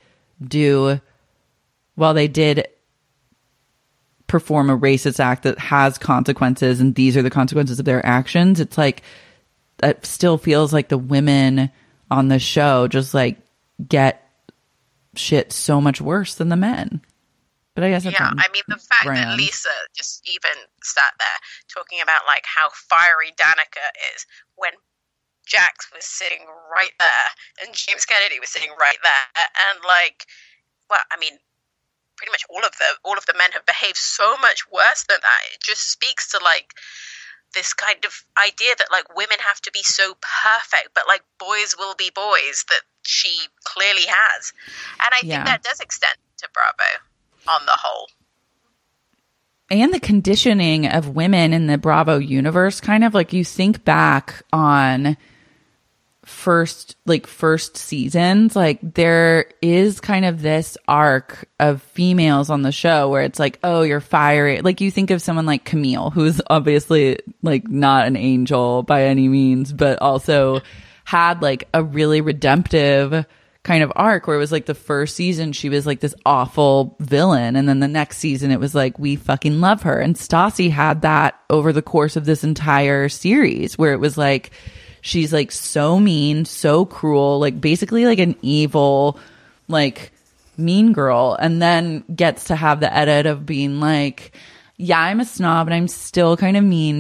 perform a racist act that has consequences, and these are the consequences of their actions, it's like, it still feels like the women on the show just like get shit so much worse than the men. But I guess that's I mean, the fact that Lisa just even sat there talking about like how fiery Danica is when Jax was sitting right there and James Kennedy was sitting right there, and like, well, I mean, pretty much all of the men have behaved so much worse than that. It just speaks to like this kind of idea that like women have to be so perfect, but like boys will be boys, that she clearly has. And I think that does extend to Bravo on the whole. And the conditioning of women in the Bravo universe, kind of like you think back on first seasons, like there is kind of this arc of females on the show where it's like, oh, you're fiery. Like you think of someone like Camille, who's obviously like not an angel by any means, but also had like a really redemptive kind of arc where it was like the first season she was like this awful villain, and then the next season it was like, we fucking love her. And Stassi had that over the course of this entire series, where it was like, she's like so mean, so cruel, like basically like an evil, like mean girl, and then gets to have the edit of being like, yeah, I'm a snob and I'm still kind of mean, but like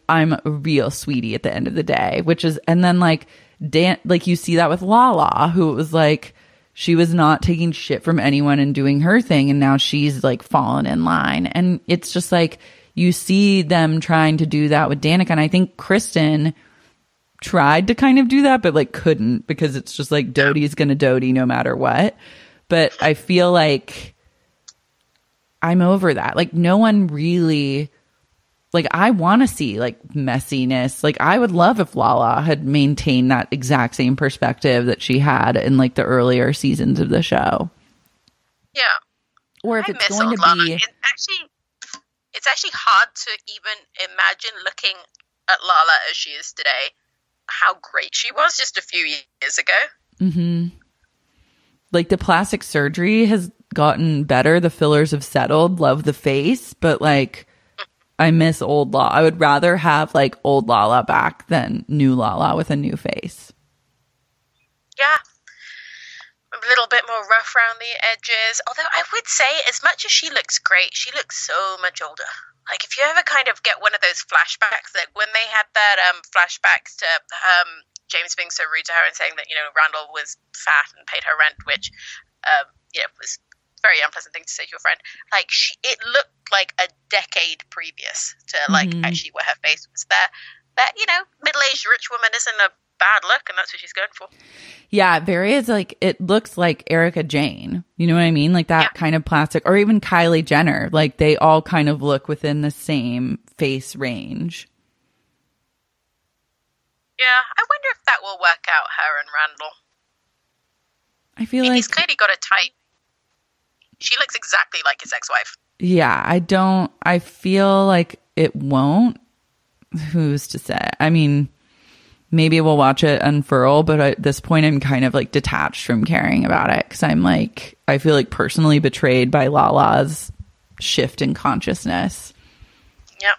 I'm a real sweetie at the end of the day, which is, and then like you see that with Lala, who it was like, she was not taking shit from anyone and doing her thing. And now she's like fallen in line. And it's just like, you see them trying to do that with Danica. And I think Kristen tried to kind of do that, but like couldn't, because it's just like Dodie's going to Dodie no matter what. But I feel like I'm over that. Like no one really, like I want to see like messiness. Like I would love if Lala had maintained that exact same perspective that she had in like the earlier seasons of the show. Yeah. Or if it's going to be... It's actually hard to even imagine looking at Lala as she is today, how great she was just a few years ago. Mm-hmm. Like the plastic surgery has gotten better. The fillers have settled. Love the face. But like, I miss old Lala. I would rather have like old Lala back than new Lala with a new face. Yeah. A little bit more rough around the edges. Although I would say, as much as she looks great, she looks so much older. Like if you ever kind of get one of those flashbacks, like when they had that flashbacks to James being so rude to her and saying that, you know, Randall was fat and paid her rent, which was a very unpleasant thing to say to your friend. Like it looked like a decade previous to like actually where her face was there. That, you know, middle-aged rich woman isn't a bad look, and that's what she's going for. Yeah, very is like, it looks like Erica Jane. You know what I mean? Like that kind of plastic, or even Kylie Jenner. Like they all kind of look within the same face range. Yeah, I wonder if that will work out, her and Randall. I feel like he's clearly got a type. She looks exactly like his ex-wife. Yeah, I feel like it won't. Who's to say? I mean, maybe we'll watch it unfurl, but at this point I'm kind of like detached from caring about it, because I'm like, I feel like personally betrayed by Lala's shift in consciousness. Yep.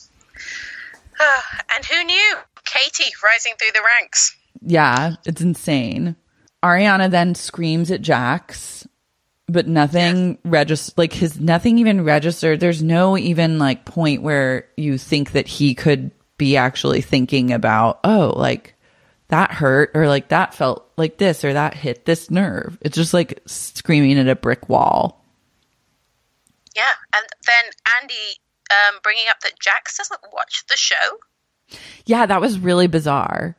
And who knew? Katie rising through the ranks. Yeah, it's insane. Ariana then screams at Jax, but nothing nothing even registered. There's no even like point where you think that he could be actually thinking about, oh, like that hurt, or like that felt like this, or that hit this nerve. It's just like screaming at a brick wall. Yeah, and then Andy bringing up that Jax doesn't watch the show. Yeah, that was really bizarre.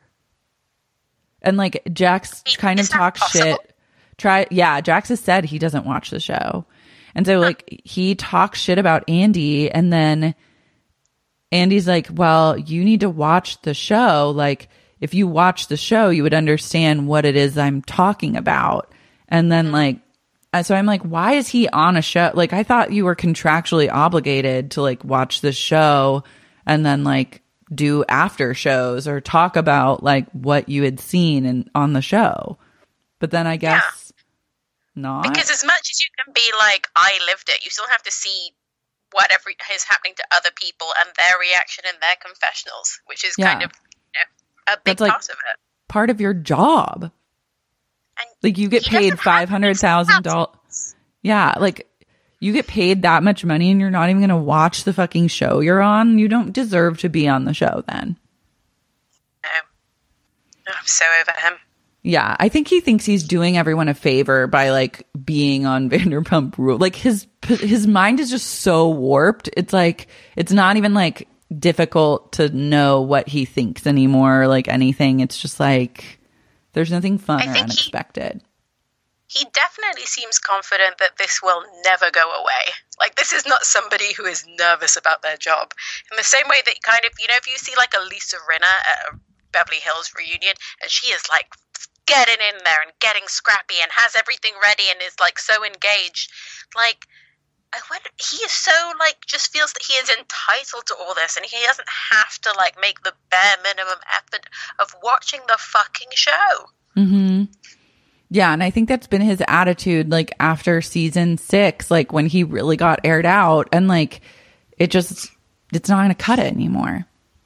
And like Jax kind of talks shit. Jax has said he doesn't watch the show. And so like he talks shit about Andy, and then Andy's like, well, you need to watch the show. Like if you watch the show, you would understand what it is I'm talking about. And then like, so I'm like, why is he on a show? Like I thought you were contractually obligated to like watch the show and then like do after shows or talk about like what you had seen on the show. But then I guess not. Because as much as you can be like, I lived it, you still have to see whatever is happening to other people and their reaction and their confessionals, which is kind of, you know, a big part of it. Part of your job. And like you get paid $500,000. Yeah, like you get paid that much money and you're not even going to watch the fucking show you're on. You don't deserve to be on the show then. No. I'm so over him. Yeah, I think he thinks he's doing everyone a favor by like being on Vanderpump Rules. Like his mind is just so warped. It's like it's not even like difficult to know what he thinks anymore or like anything. It's just like there's nothing fun or unexpected. He definitely seems confident that this will never go away. Like this is not somebody who is nervous about their job. In the same way that kind of, you know, if you see like a Lisa Rinna at a Beverly Hills reunion and she is like getting in there and getting scrappy and has everything ready and is like so engaged, like he is so like just feels that he is entitled to all this and he doesn't have to like make the bare minimum effort of watching the fucking show. Mm-hmm. Yeah, and I think that's been his attitude like after season 6, like when he really got aired out, and like it's not going to cut it anymore.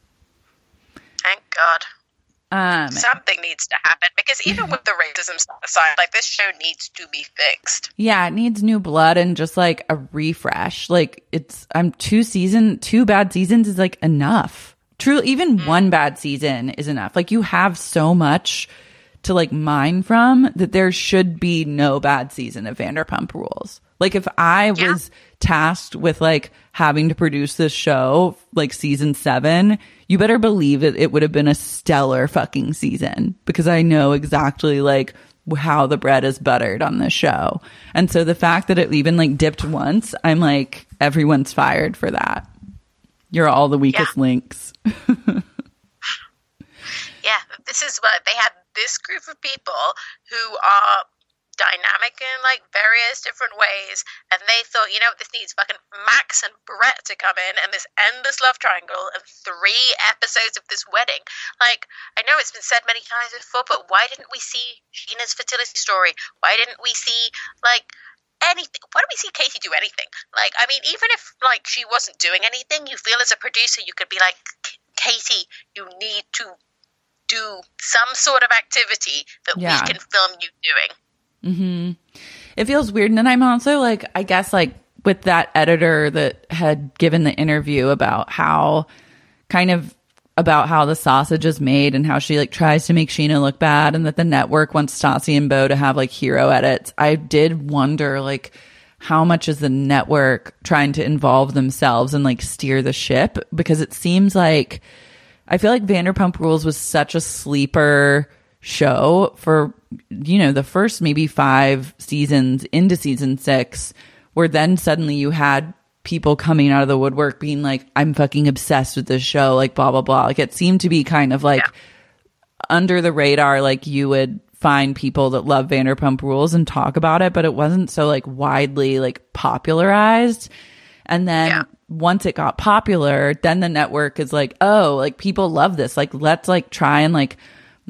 Thank God. Something needs to happen, because even with the racism aside, like this show needs to be fixed. Yeah, it needs new blood and just like a refresh. Like 2 bad seasons is like enough. True, even one bad season is enough. Like, you have so much to like mine from that there should be no bad season of Vanderpump Rules. Like, if I was tasked with like having to produce this show, like season 7, you better believe it would have been a stellar fucking season, because I know exactly like how the bread is buttered on this show. And so the fact that it even like dipped once, I'm like, everyone's fired for that. You're all the weakest links. Yeah, this is what they had, this group of people who are dynamic in like various different ways, and they thought, you know, this needs fucking Max and Brett to come in and this endless love triangle and 3 episodes of this wedding. Like, I know it's been said many times before, but why didn't we see Sheena's fertility story? Why didn't we see like anything? Why don't we see Katie do anything? Like, I mean, even if like she wasn't doing anything, you feel as a producer you could be like, Katie, you need to do some sort of activity that we can film you doing. It feels weird. And then I'm also like, I guess like with that editor that had given the interview about how the sausage is made and how she like tries to make Sheena look bad, and that the network wants Stassi and Beau to have like hero edits. I did wonder like how much is the network trying to involve themselves and like steer the ship, because it seems like, I feel like Vanderpump Rules was such a sleeper show for, you know, the first maybe 5 seasons into season 6, where then suddenly you had people coming out of the woodwork being like, I'm fucking obsessed with this show, like blah blah blah. Like, it seemed to be kind of like under the radar, like you would find people that love Vanderpump Rules and talk about it, but it wasn't so like widely like popularized. And then once it got popular, then the network is like, oh, like people love this, like let's like try and like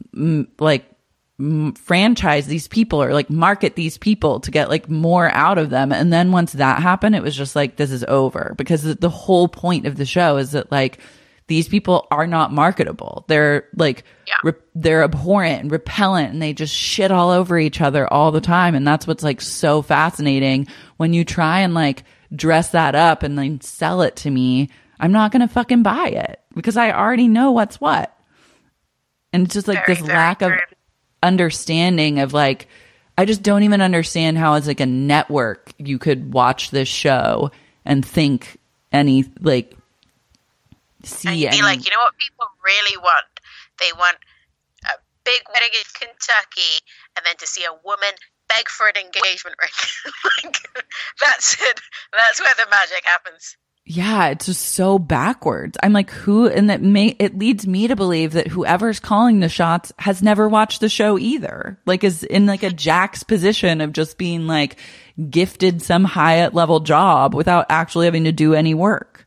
franchise these people or like market these people to get like more out of them. And then once that happened, it was just like, this is over, because the whole point of the show is that like these people are not marketable. They're like they're abhorrent and repellent, and they just shit all over each other all the time. And that's what's like so fascinating when you try and like dress that up and then sell it to me. I'm not gonna fucking buy it, because I already know what's what. And it's just like this lack of understanding of like, I just don't even understand how as like a network you could watch this show and think any like see and be like, you know what people really want? They want a big wedding in Kentucky, and then to see a woman beg for an engagement ring. Like, that's it. That's where the magic happens. Yeah, it's just so backwards. I'm like, who? And it leads me to believe that whoever's calling the shots has never watched the show either. Like, is in like a Jack's position of just being like gifted some Hyatt level job without actually having to do any work.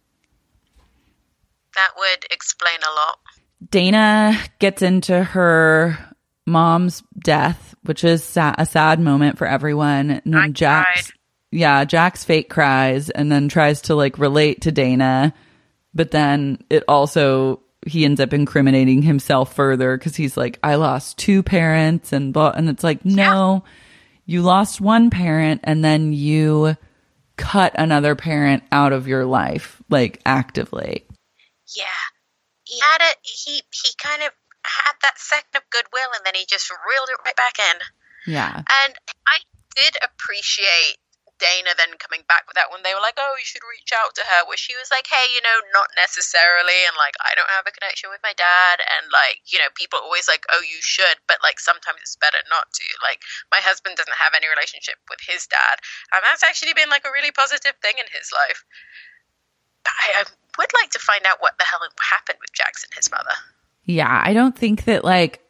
That would explain a lot. Dana gets into her mom's death, which is a sad moment for everyone. And then Jax fake cries and then tries to like relate to Dana, but then he ends up incriminating himself further, because he's like, I lost 2 parents and it's like, no, you lost 1 parent and then you cut another parent out of your life, like actively. Yeah, he kind of had that second of goodwill, and then he just reeled it right back in. Yeah, and I did appreciate Dana then coming back with that when they were like, oh, you should reach out to her, where she was like, hey, you know, not necessarily, and like, I don't have a connection with my dad, and like, you know, people always like, oh, you should, but like sometimes it's better not to. Like, my husband doesn't have any relationship with his dad, and that's actually been like a really positive thing in his life. I would like to find out what the hell happened with Jax and his mother. Yeah, I don't think that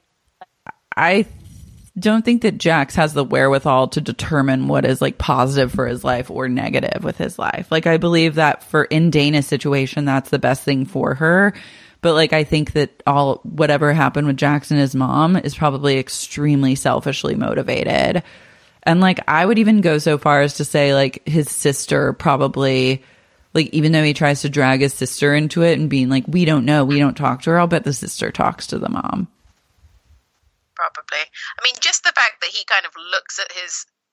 Jax has the wherewithal to determine what is like positive for his life or negative with his life. Like, I believe that in Dana's situation, that's the best thing for her. But like, I think that whatever happened with Jax and his mom is probably extremely selfishly motivated. And like, I would even go so far as to say like his sister probably, like, even though he tries to drag his sister into it and being like, we don't know, we don't talk to her, I'll bet the sister talks to the mom. Probably. I mean, just the fact that he kind of looks at his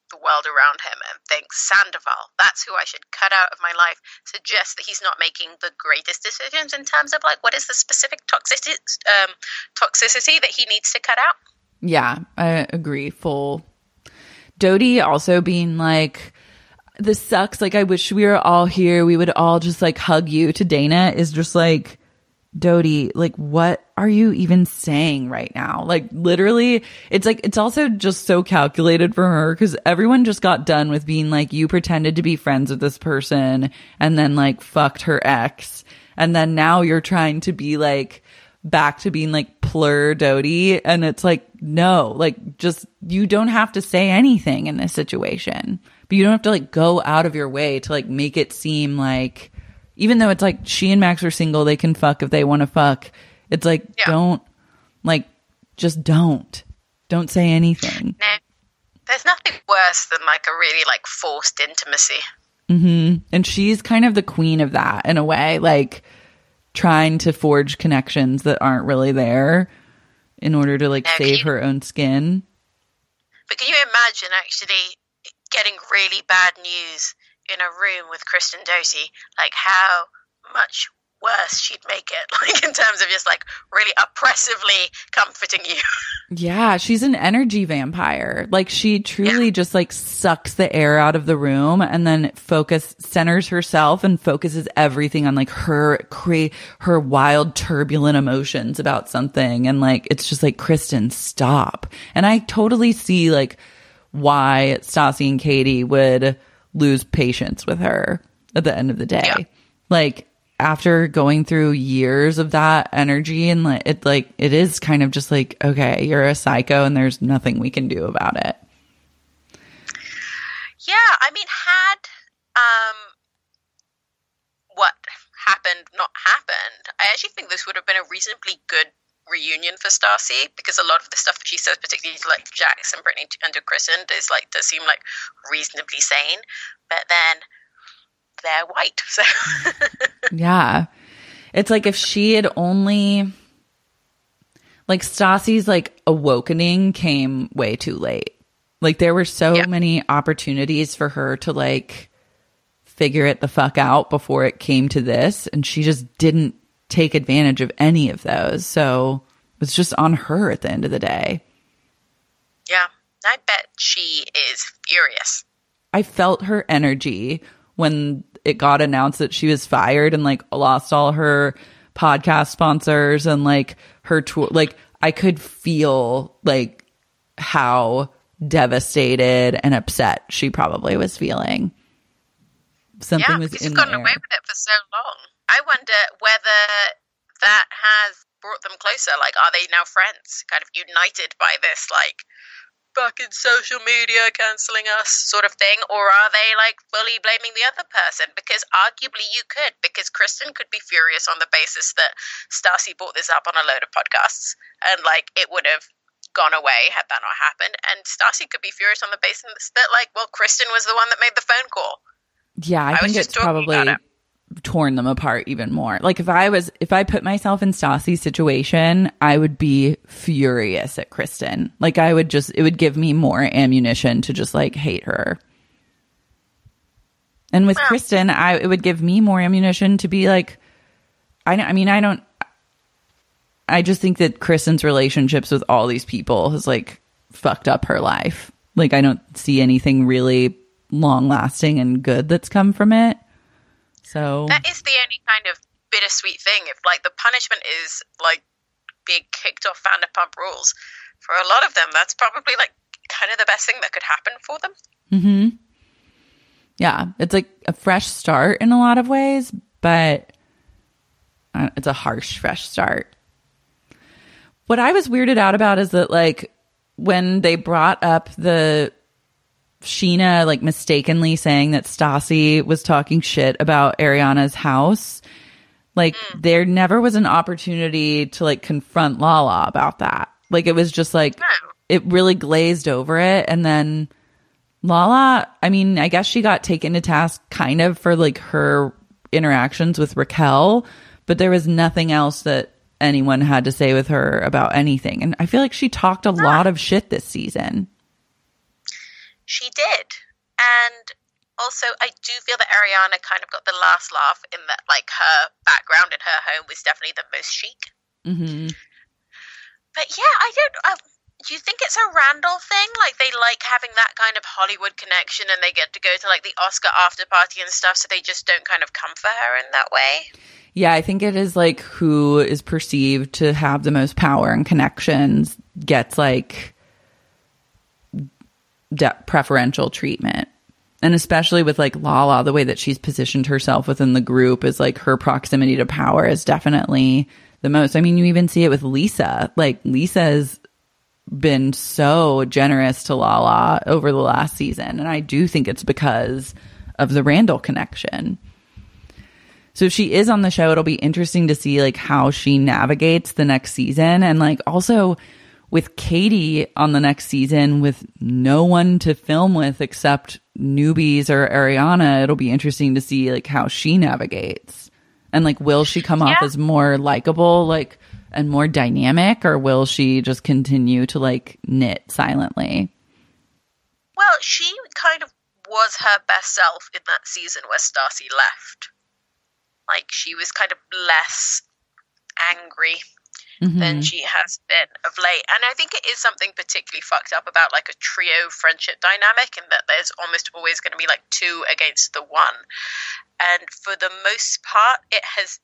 the world around him and thinks, Sandoval, that's who I should cut out of my life, suggests that he's not making the greatest decisions in terms of like what is the specific toxicity that he needs to cut out. Yeah, I agree. Full. Dodie also being like, this sucks. Like, I wish we were all here. We would all just like hug you, to Dana is just like, Dodie, like, what are you even saying right now? Like, literally, it's like, it's also just so calculated for her because everyone just got done with being like, you pretended to be friends with this person and then like fucked her ex. And then now you're trying to be like back to being like plur Dodie. And it's like, no, like, just, you don't have to say anything in this situation, but you don't have to like go out of your way to like make it seem like, even though it's like she and Max are single, they can fuck if they want to fuck. It's like, don't, like, just don't say anything. No, there's nothing worse than like a really like forced intimacy. Mm-hmm. And she's kind of the queen of that in a way, like trying to forge connections that aren't really there in order to like save her own skin. But can you imagine actually getting really bad news in a room with Kristen Doty, like how much worse she'd make it, like in terms of just like really oppressively comforting you. Yeah, she's an energy vampire. Like she truly just like sucks the air out of the room and then centers herself and focuses everything on like her wild turbulent emotions about something. And like, it's just like, Kristen, stop. And I totally see like why Stassi and Katie would lose patience with her at the end of the day. Yeah. Like after going through years of that energy and like it is kind of just like, okay, you're a psycho and there's nothing we can do about it. Yeah, I mean, had what happened not happened, I actually think this would have been a reasonably good reunion for Stassi, because a lot of the stuff that she says, particularly to like Jax and Brittany and to Kristen, does seem like reasonably sane, but then they're white, so yeah, it's like if she had only like Stassi's like awakening came way too late. Like there were so many opportunities for her to like figure it the fuck out before it came to this, and she just didn't take advantage of any of those. So it's just on her at the end of the day. Yeah, I bet she is furious. I felt her energy when it got announced that she was fired and like lost all her podcast sponsors and like her tour. Like I could feel like how devastated and upset she probably was feeling. Something was in the air. Yeah, she's gotten away with it for so long. I wonder whether that has brought them closer. Like, are they now friends, kind of united by this, like, fucking social media cancelling us sort of thing? Or are they, like, fully blaming the other person? Because arguably you could, because Kristen could be furious on the basis that Stassi brought this up on a load of podcasts, and, like, it would have gone away had that not happened. And Stassi could be furious on the basis that, like, well, Kristen was the one that made the phone call. Yeah, I think it's probably torn them apart even more. Like if I put myself in Stassi's situation, I would be furious at Kristen. Like it would give me more ammunition to just like hate her. And with Kristen, it would give me more ammunition to be like, I just think that Kristen's relationships with all these people has like fucked up her life. Like I don't see anything really long lasting and good that's come from it. So that is the only kind of bittersweet thing. If like the punishment is like being kicked off Vanderpump Rules, for a lot of them, that's probably like kind of the best thing that could happen for them. Mm-hmm. Yeah, it's like a fresh start in a lot of ways, but it's a harsh fresh start. What I was weirded out about is that like when they brought up the Sheena like mistakenly saying that Stassi was talking shit about Ariana's house, like there never was an opportunity to like confront Lala about that. Like it was just like it really glazed over it. And then Lala, I mean, I guess she got taken to task kind of for like her interactions with Raquel, but there was nothing else that anyone had to say with her about anything. And I feel like she talked a lot of shit this season. She did. And also, I do feel that Ariana kind of got the last laugh in that, like, her background in her home was definitely the most chic. Mm-hmm. But yeah, I don't... do you think it's a Randall thing? Like, they like having that kind of Hollywood connection and they get to go to, like, the Oscar after party and stuff, so they just don't kind of come for her in that way? Yeah, I think it is, like, who is perceived to have the most power and connections gets, like, preferential treatment. And especially with, like, Lala, the way that she's positioned herself within the group is, like, her proximity to power is definitely the most. I mean, you even see it with Lisa. Like, Lisa's been so generous to Lala over the last season. And I do think it's because of the Randall connection. So if she is on the show, it'll be interesting to see, like, how she navigates the next season. And, like, also with Katie on the next season with no one to film with except newbies or Ariana, it'll be interesting to see, like, how she navigates. And, like, will she come off as more likable, like, and more dynamic, or will she just continue to, like, knit silently? Well, she kind of was her best self in that season where Stassi left. Like, she was kind of less angry than she has been of late. And I think it is something particularly fucked up about, like, a trio friendship dynamic, in that there's almost always going to be, like, two against the one. And for the most part, it has...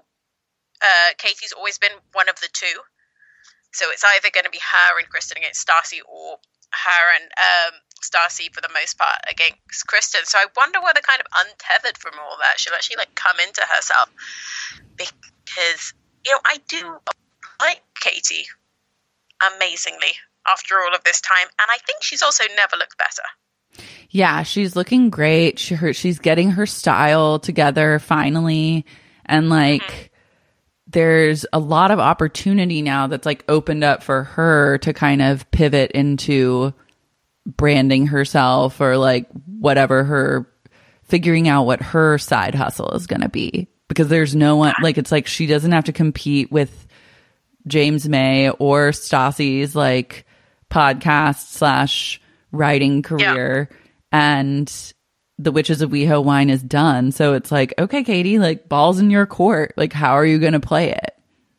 Katie's always been one of the two. So it's either going to be her and Kristen against Stassi, or her and Stassi for the most part against Kristen. So I wonder whether, kind of untethered from all that, she'll actually, like, come into herself. Because, you know, I do like Katie amazingly after all of this time. And I think she's also never looked better. Yeah, she's looking great. She's getting her style together finally. And, like, there's a lot of opportunity now that's, like, opened up for her to kind of pivot into branding herself, or, like, whatever, her figuring out what her side hustle is going to be, because there's no one, like, it's like she doesn't have to compete with James May or Stassi's, like, podcast / writing career. And the Witches of WeHo Wine is done. So it's like, okay, Katie, like, ball's in your court. Like, how are you going to play it?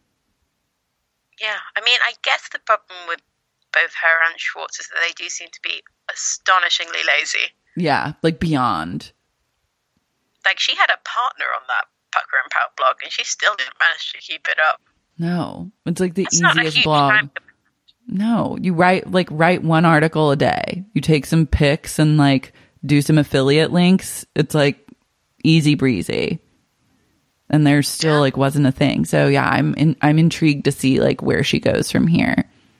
Yeah, I mean, I guess the problem with both her and Schwartz is that they do seem to be astonishingly lazy. Yeah, like, beyond. Like, she had a partner on that Pucker and Pout blog, and she still didn't manage to keep it up. No, it's like the That's not a easiest huge blog. time to- No, you write one article a day. You take some pics and, like, do some affiliate links. It's, like, easy breezy. And there's still, like, wasn't a thing. So yeah, I'm intrigued to see, like, where she goes from here.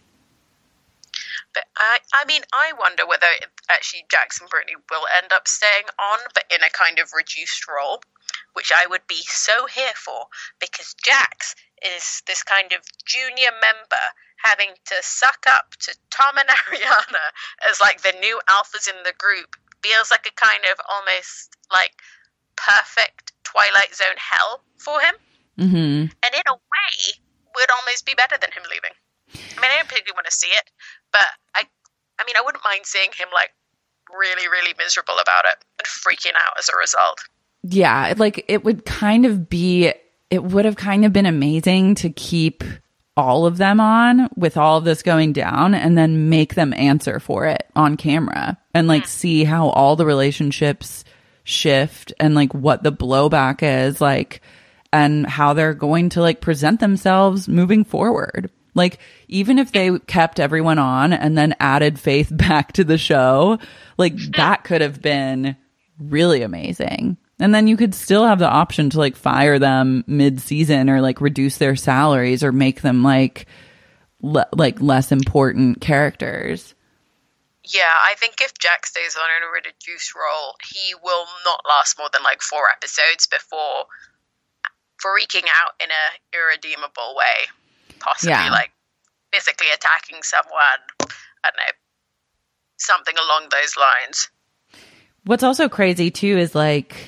But I mean, I wonder whether actually Jax and Brittany will end up staying on, but in a kind of reduced role, which I would be so here for, because Jax is this kind of junior member having to suck up to Tom and Ariana as, like, the new alphas in the group. Feels like a kind of almost, like, perfect Twilight Zone hell for him. Mm-hmm. And in a way, would almost be better than him leaving. I mean, I don't particularly want to see it, but I mean, I wouldn't mind seeing him, like, really, really miserable about it and freaking out as a result. Yeah, like, it would have kind of been amazing to keep all of them on with all of this going down, and then make them answer for it on camera, and, like, see how all the relationships shift, and, like, what the blowback is, like, and how they're going to, like, present themselves moving forward. Like, even if they kept everyone on and then added Faith back to the show, like, that could have been really amazing. And then you could still have the option to, like, fire them mid-season, or, like, reduce their salaries, or make them, like, less important characters. Yeah, I think if Jack stays on in a reduced role, he will not last more than, like, 4 episodes before freaking out in a irredeemable way. Possibly, like, physically attacking someone. I don't know. Something along those lines. What's also crazy, too, is, like,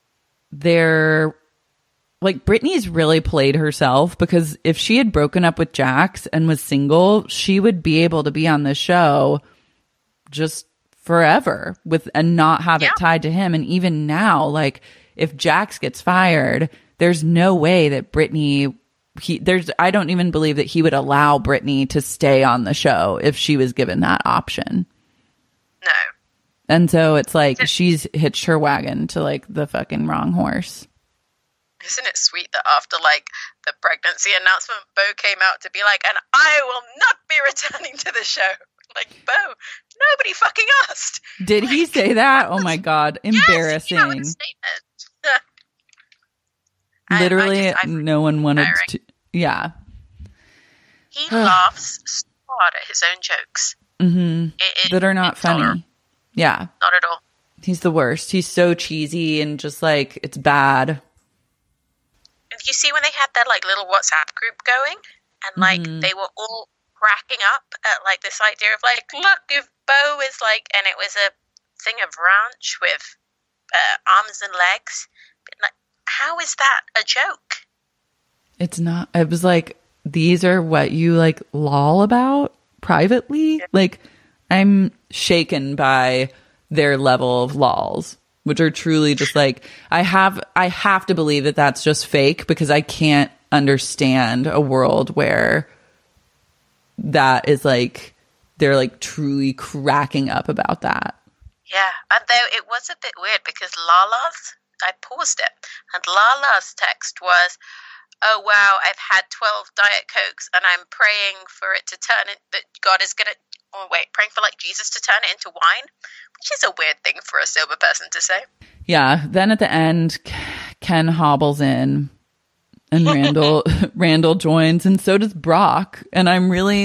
Brittany's really played herself, because if she had broken up with Jax and was single, she would be able to be on the show just forever and not have it tied to him. And even now, like, if Jax gets fired, there's no way that Brittany, I don't even believe that he would allow Brittany to stay on the show if she was given that option. No. And so it's like she's hitched her wagon to like the fucking wrong horse. Isn't it sweet that after like the pregnancy announcement, Bo came out to be like, and I will not be returning to the show. Like, Bo, nobody fucking asked. Did he say that? Oh my God. Embarrassing. Yes, he statement. Literally, no one wanted to. Yeah. He laughs so hard at his own jokes. That are not funny. Yeah. Not at all. He's the worst. He's so cheesy and just like, it's bad. And you see when they had that like little WhatsApp group going and like they were all cracking up at like this idea of like, look, if Bo is like, and it was a thing of ranch with arms and legs. But like, how is that a joke? It's not. It was like, these are what you like lol about privately. Like, I'm shaken by their level of lols, which are truly just like, I have to believe that that's just fake because I can't understand a world where that is like, they're like truly cracking up about that. Yeah, although it was a bit weird because Lala's, I paused it, and Lala's text was, oh wow, I've had 12 Diet Cokes and I'm praying for it to turn it, that God is going to, praying for like Jesus to turn it into wine, which is a weird thing for a sober person to say. Yeah, then at the end, Ken hobbles in and Randall joins, and so does Brock. And I'm really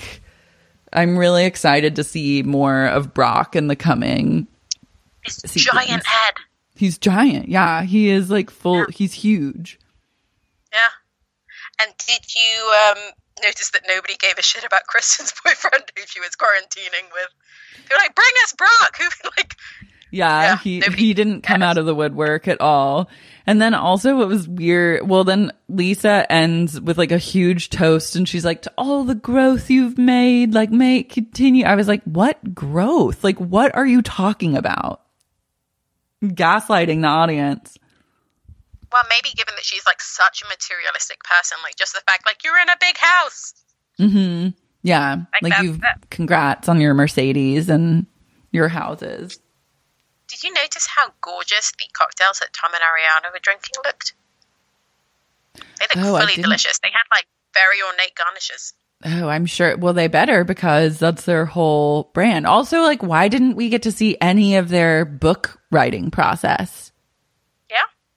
excited to see more of Brock in the coming seasons. Giant head. He's giant. Yeah, he is like full. Yeah. He's huge. Yeah. And did you notice that nobody gave a shit about Kristen's boyfriend who she was quarantining with? They were like, bring us Brock. Yeah, he didn't come out of the woodwork at all. And then also what was weird, well, then Lisa ends with like a huge toast and she's like, to all the growth you've made, like, continue. I was like, what growth? Like, what are you talking about? Gaslighting the audience. Well, maybe given that she's like such a materialistic person, like just the fact like you're in a big house. Mm-hmm. Yeah. Like congrats on your Mercedes and your houses. Did you notice how gorgeous the cocktails that Tom and Ariana were drinking looked? They looked fully delicious. They had like very ornate garnishes. Oh, I'm sure. Well, they better because that's their whole brand. Also, like, why didn't we get to see any of their book writing process? Yeah.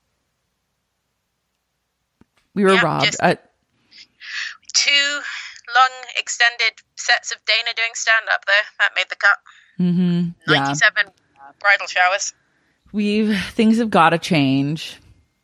We were robbed. 2 long extended sets of Dana doing stand-up there. That made the cut. 97 bridal showers. Things have got to change.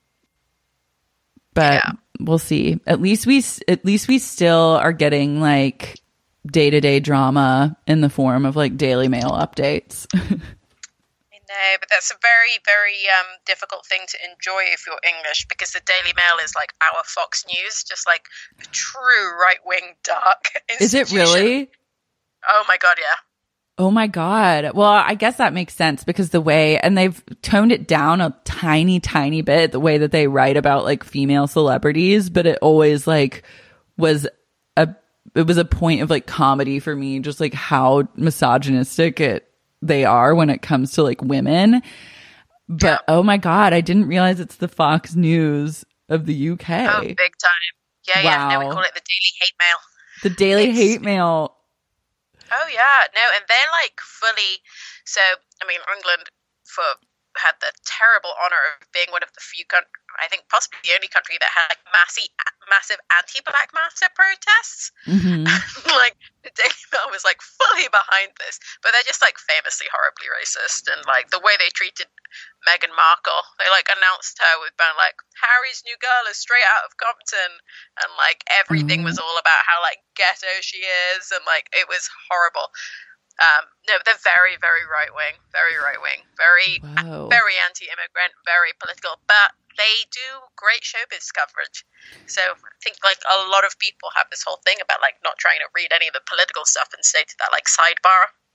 But we'll see. At least we still are getting like day-to-day drama in the form of like Daily Mail updates. I know, but that's a very, very difficult thing to enjoy if you're English, because the Daily Mail is like our Fox News, just like a true right-wing dark institution. Is it really? Oh my God, yeah. Oh my God. Well, I guess that makes sense because the way, and they've toned it down a tiny, tiny bit, the way that they write about like female celebrities, but it always like was a point of like comedy for me, just like how misogynistic they are when it comes to like women. But oh my God, I didn't realize it's the Fox News of the UK. Oh, big time. Yeah, wow. Yeah. No, we call it the Daily Hate Mail. The Daily Hate Mail. Oh, yeah. No, and they're like fully. So, I mean, England had the terrible honor of being one of the few countries, I think possibly the only country that had like massive anti-Black Matter protests. Mm-hmm. Like, the Daily Mail was like fully behind this, but they're just like famously horribly racist. And like the way they treated Meghan Markle, they like announced her with being like, Harry's new girl is straight out of Compton, and like everything was all about how like ghetto she is, and like it was horrible. No, they're very, very right-wing, very anti-immigrant, very political, but they do great showbiz coverage. So I think like a lot of people have this whole thing about like not trying to read any of the political stuff and stay to that like sidebar.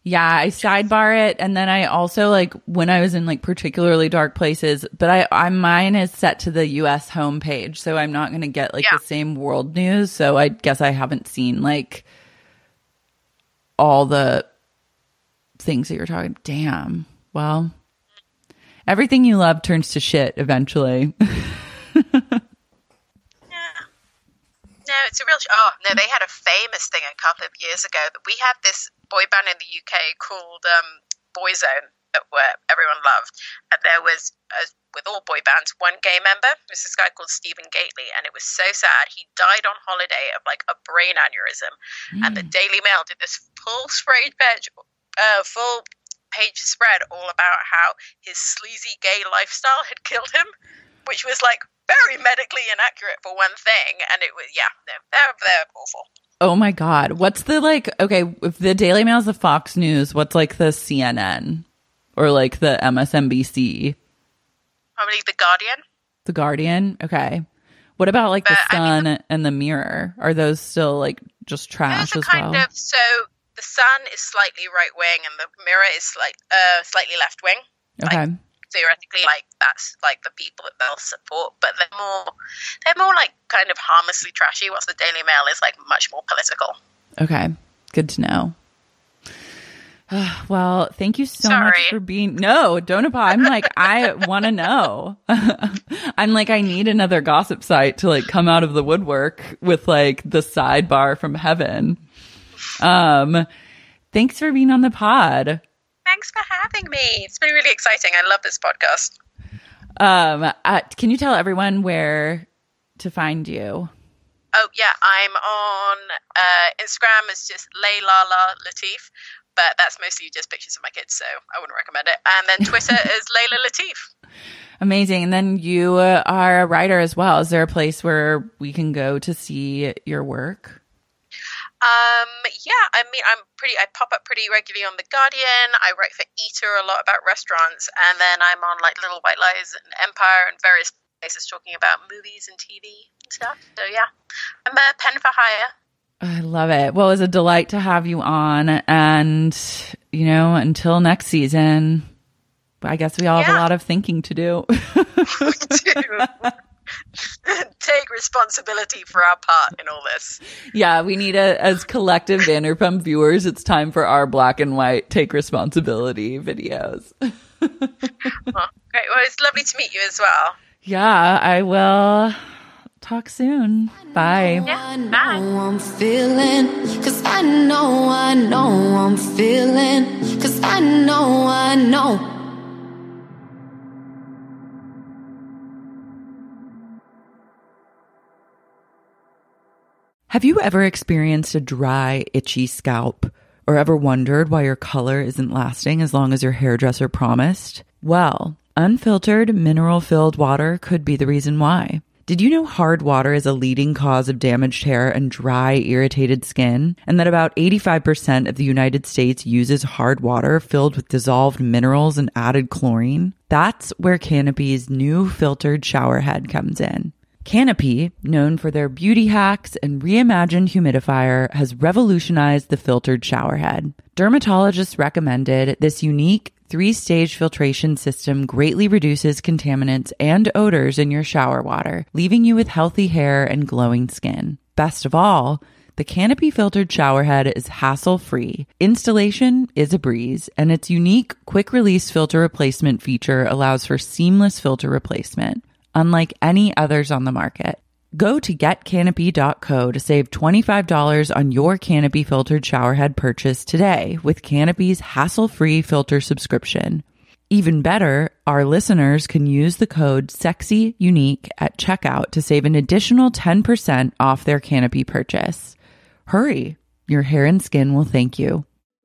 Yeah, I sidebar it, and then I also like when I was in like particularly dark places, but I mine is set to the US homepage, so I'm not going to get like the same world news. So I guess I haven't seen like all the things that you're talking. Damn. Well, everything you love turns to shit eventually. No, it's a real. They had a famous thing a couple of years ago. We had this boy band in the UK called Boyzone that everyone loved, and there was, with all boy bands, one gay member. It was this guy called Stephen Gately, and it was so sad. He died on holiday of like a brain aneurysm, and the Daily Mail did this full page spread all about how his sleazy gay lifestyle had killed him, which was like very medically inaccurate for one thing, and it was they're awful. Oh my God, what's the if the Daily Mail is the Fox News, what's like the CNN or like the MSNBC? Probably the Guardian. The Guardian, okay. What about like the Sun and the Mirror? Are those still like just trash as well? So the Sun is slightly right wing, and the Mirror is slightly left wing. Okay. Theoretically, like that's like the people that they'll support, but they're more like kind of harmlessly trashy. Whilst the Daily Mail is like much more political. Okay, good to know. Well, thank you so much for being. No, don't apologize. I'm like, I want to know. I'm like, I need another gossip site to like come out of the woodwork with like the sidebar from heaven. Thanks for being on the pod. Thanks for having me. It's been really exciting. I love this podcast. Can you tell everyone where to find you? Oh, yeah. I'm on Instagram. It's just Layla Latif, but that's mostly just pictures of my kids, so I wouldn't recommend it. And then Twitter is Layla Latif. Amazing. And then you are a writer as well. Is there a place where we can go to see your work? Yeah, I mean, I pop up pretty regularly on The Guardian. I write for Eater a lot about restaurants, and then I'm on like Little White Lies and Empire and various places talking about movies and TV and stuff. So yeah, I'm a pen for hire. I love it. Well, it was a delight to have you on, and until next season, I guess we all have a lot of thinking to do. We do. Take responsibility for our part in all this. Yeah, we need as collective Vanderpump viewers, it's time for our black and white take responsibility videos. Great. Well, it's lovely to meet you as well. Yeah, I will talk soon. Bye. Yeah, bye. I'm feeling, 'cause I know I'm feeling, 'cause I know. Have you ever experienced a dry, itchy scalp? Or ever wondered why your color isn't lasting as long as your hairdresser promised? Well, unfiltered, mineral-filled water could be the reason why. Did you know hard water is a leading cause of damaged hair and dry, irritated skin? And that about 85% of the United States uses hard water filled with dissolved minerals and added chlorine? That's where Canopy's new filtered shower head comes in. Canopy, known for their beauty hacks and reimagined humidifier, has revolutionized the filtered shower head. Dermatologists recommended this unique 3-stage filtration system greatly reduces contaminants and odors in your shower water, leaving you with healthy hair and glowing skin. Best of all, the Canopy filtered shower head is hassle-free. Installation is a breeze, and its unique quick-release filter replacement feature allows for seamless filter replacement, unlike any others on the market. Go to getcanopy.co to save $25 on your Canopy filtered showerhead purchase today with Canopy's hassle-free filter subscription. Even better, our listeners can use the code SEXYUNIQUE at checkout to save an additional 10% off their Canopy purchase. Hurry, your hair and skin will thank you.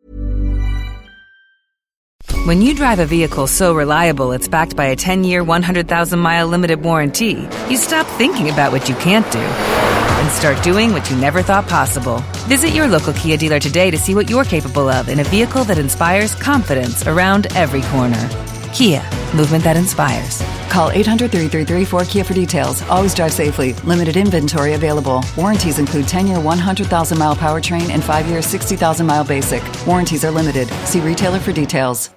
When you drive a vehicle so reliable it's backed by a 10-year, 100,000-mile limited warranty, you stop thinking about what you can't do and start doing what you never thought possible. Visit your local Kia dealer today to see what you're capable of in a vehicle that inspires confidence around every corner. Kia, movement that inspires. Call 800-333-4KIA for details. Always drive safely. Limited inventory available. Warranties include 10-year 100,000-mile powertrain and 5-year 60,000-mile basic. Warranties are limited. See retailer for details.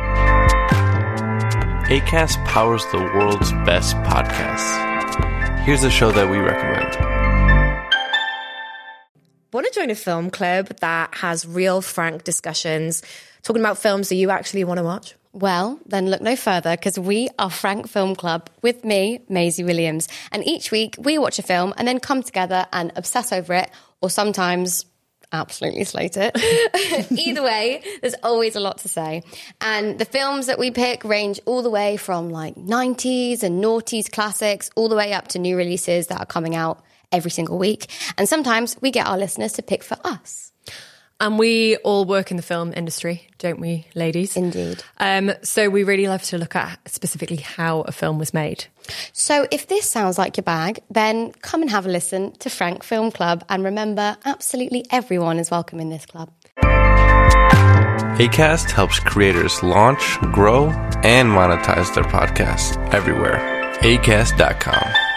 Acast powers the world's best podcasts. Here's a show that we recommend. Want to join a film club that has real, frank discussions, talking about films that you actually want to watch? Well, then look no further, because we are Frank Film Club with me, Maisie Williams. And each week we watch a film and then come together and obsess over it, or sometimes absolutely slate it. Either way, there's always a lot to say. And the films that we pick range all the way from like 90s and noughties classics, all the way up to new releases that are coming out every single week. And sometimes we get our listeners to pick for us. And we all work in the film industry, don't we, ladies? Indeed. So we really love to look at specifically how a film was made. So if this sounds like your bag, then come and have a listen to Frank Film Club. And remember, absolutely everyone is welcome in this club. Acast helps creators launch, grow, and monetize their podcasts everywhere. Acast.com.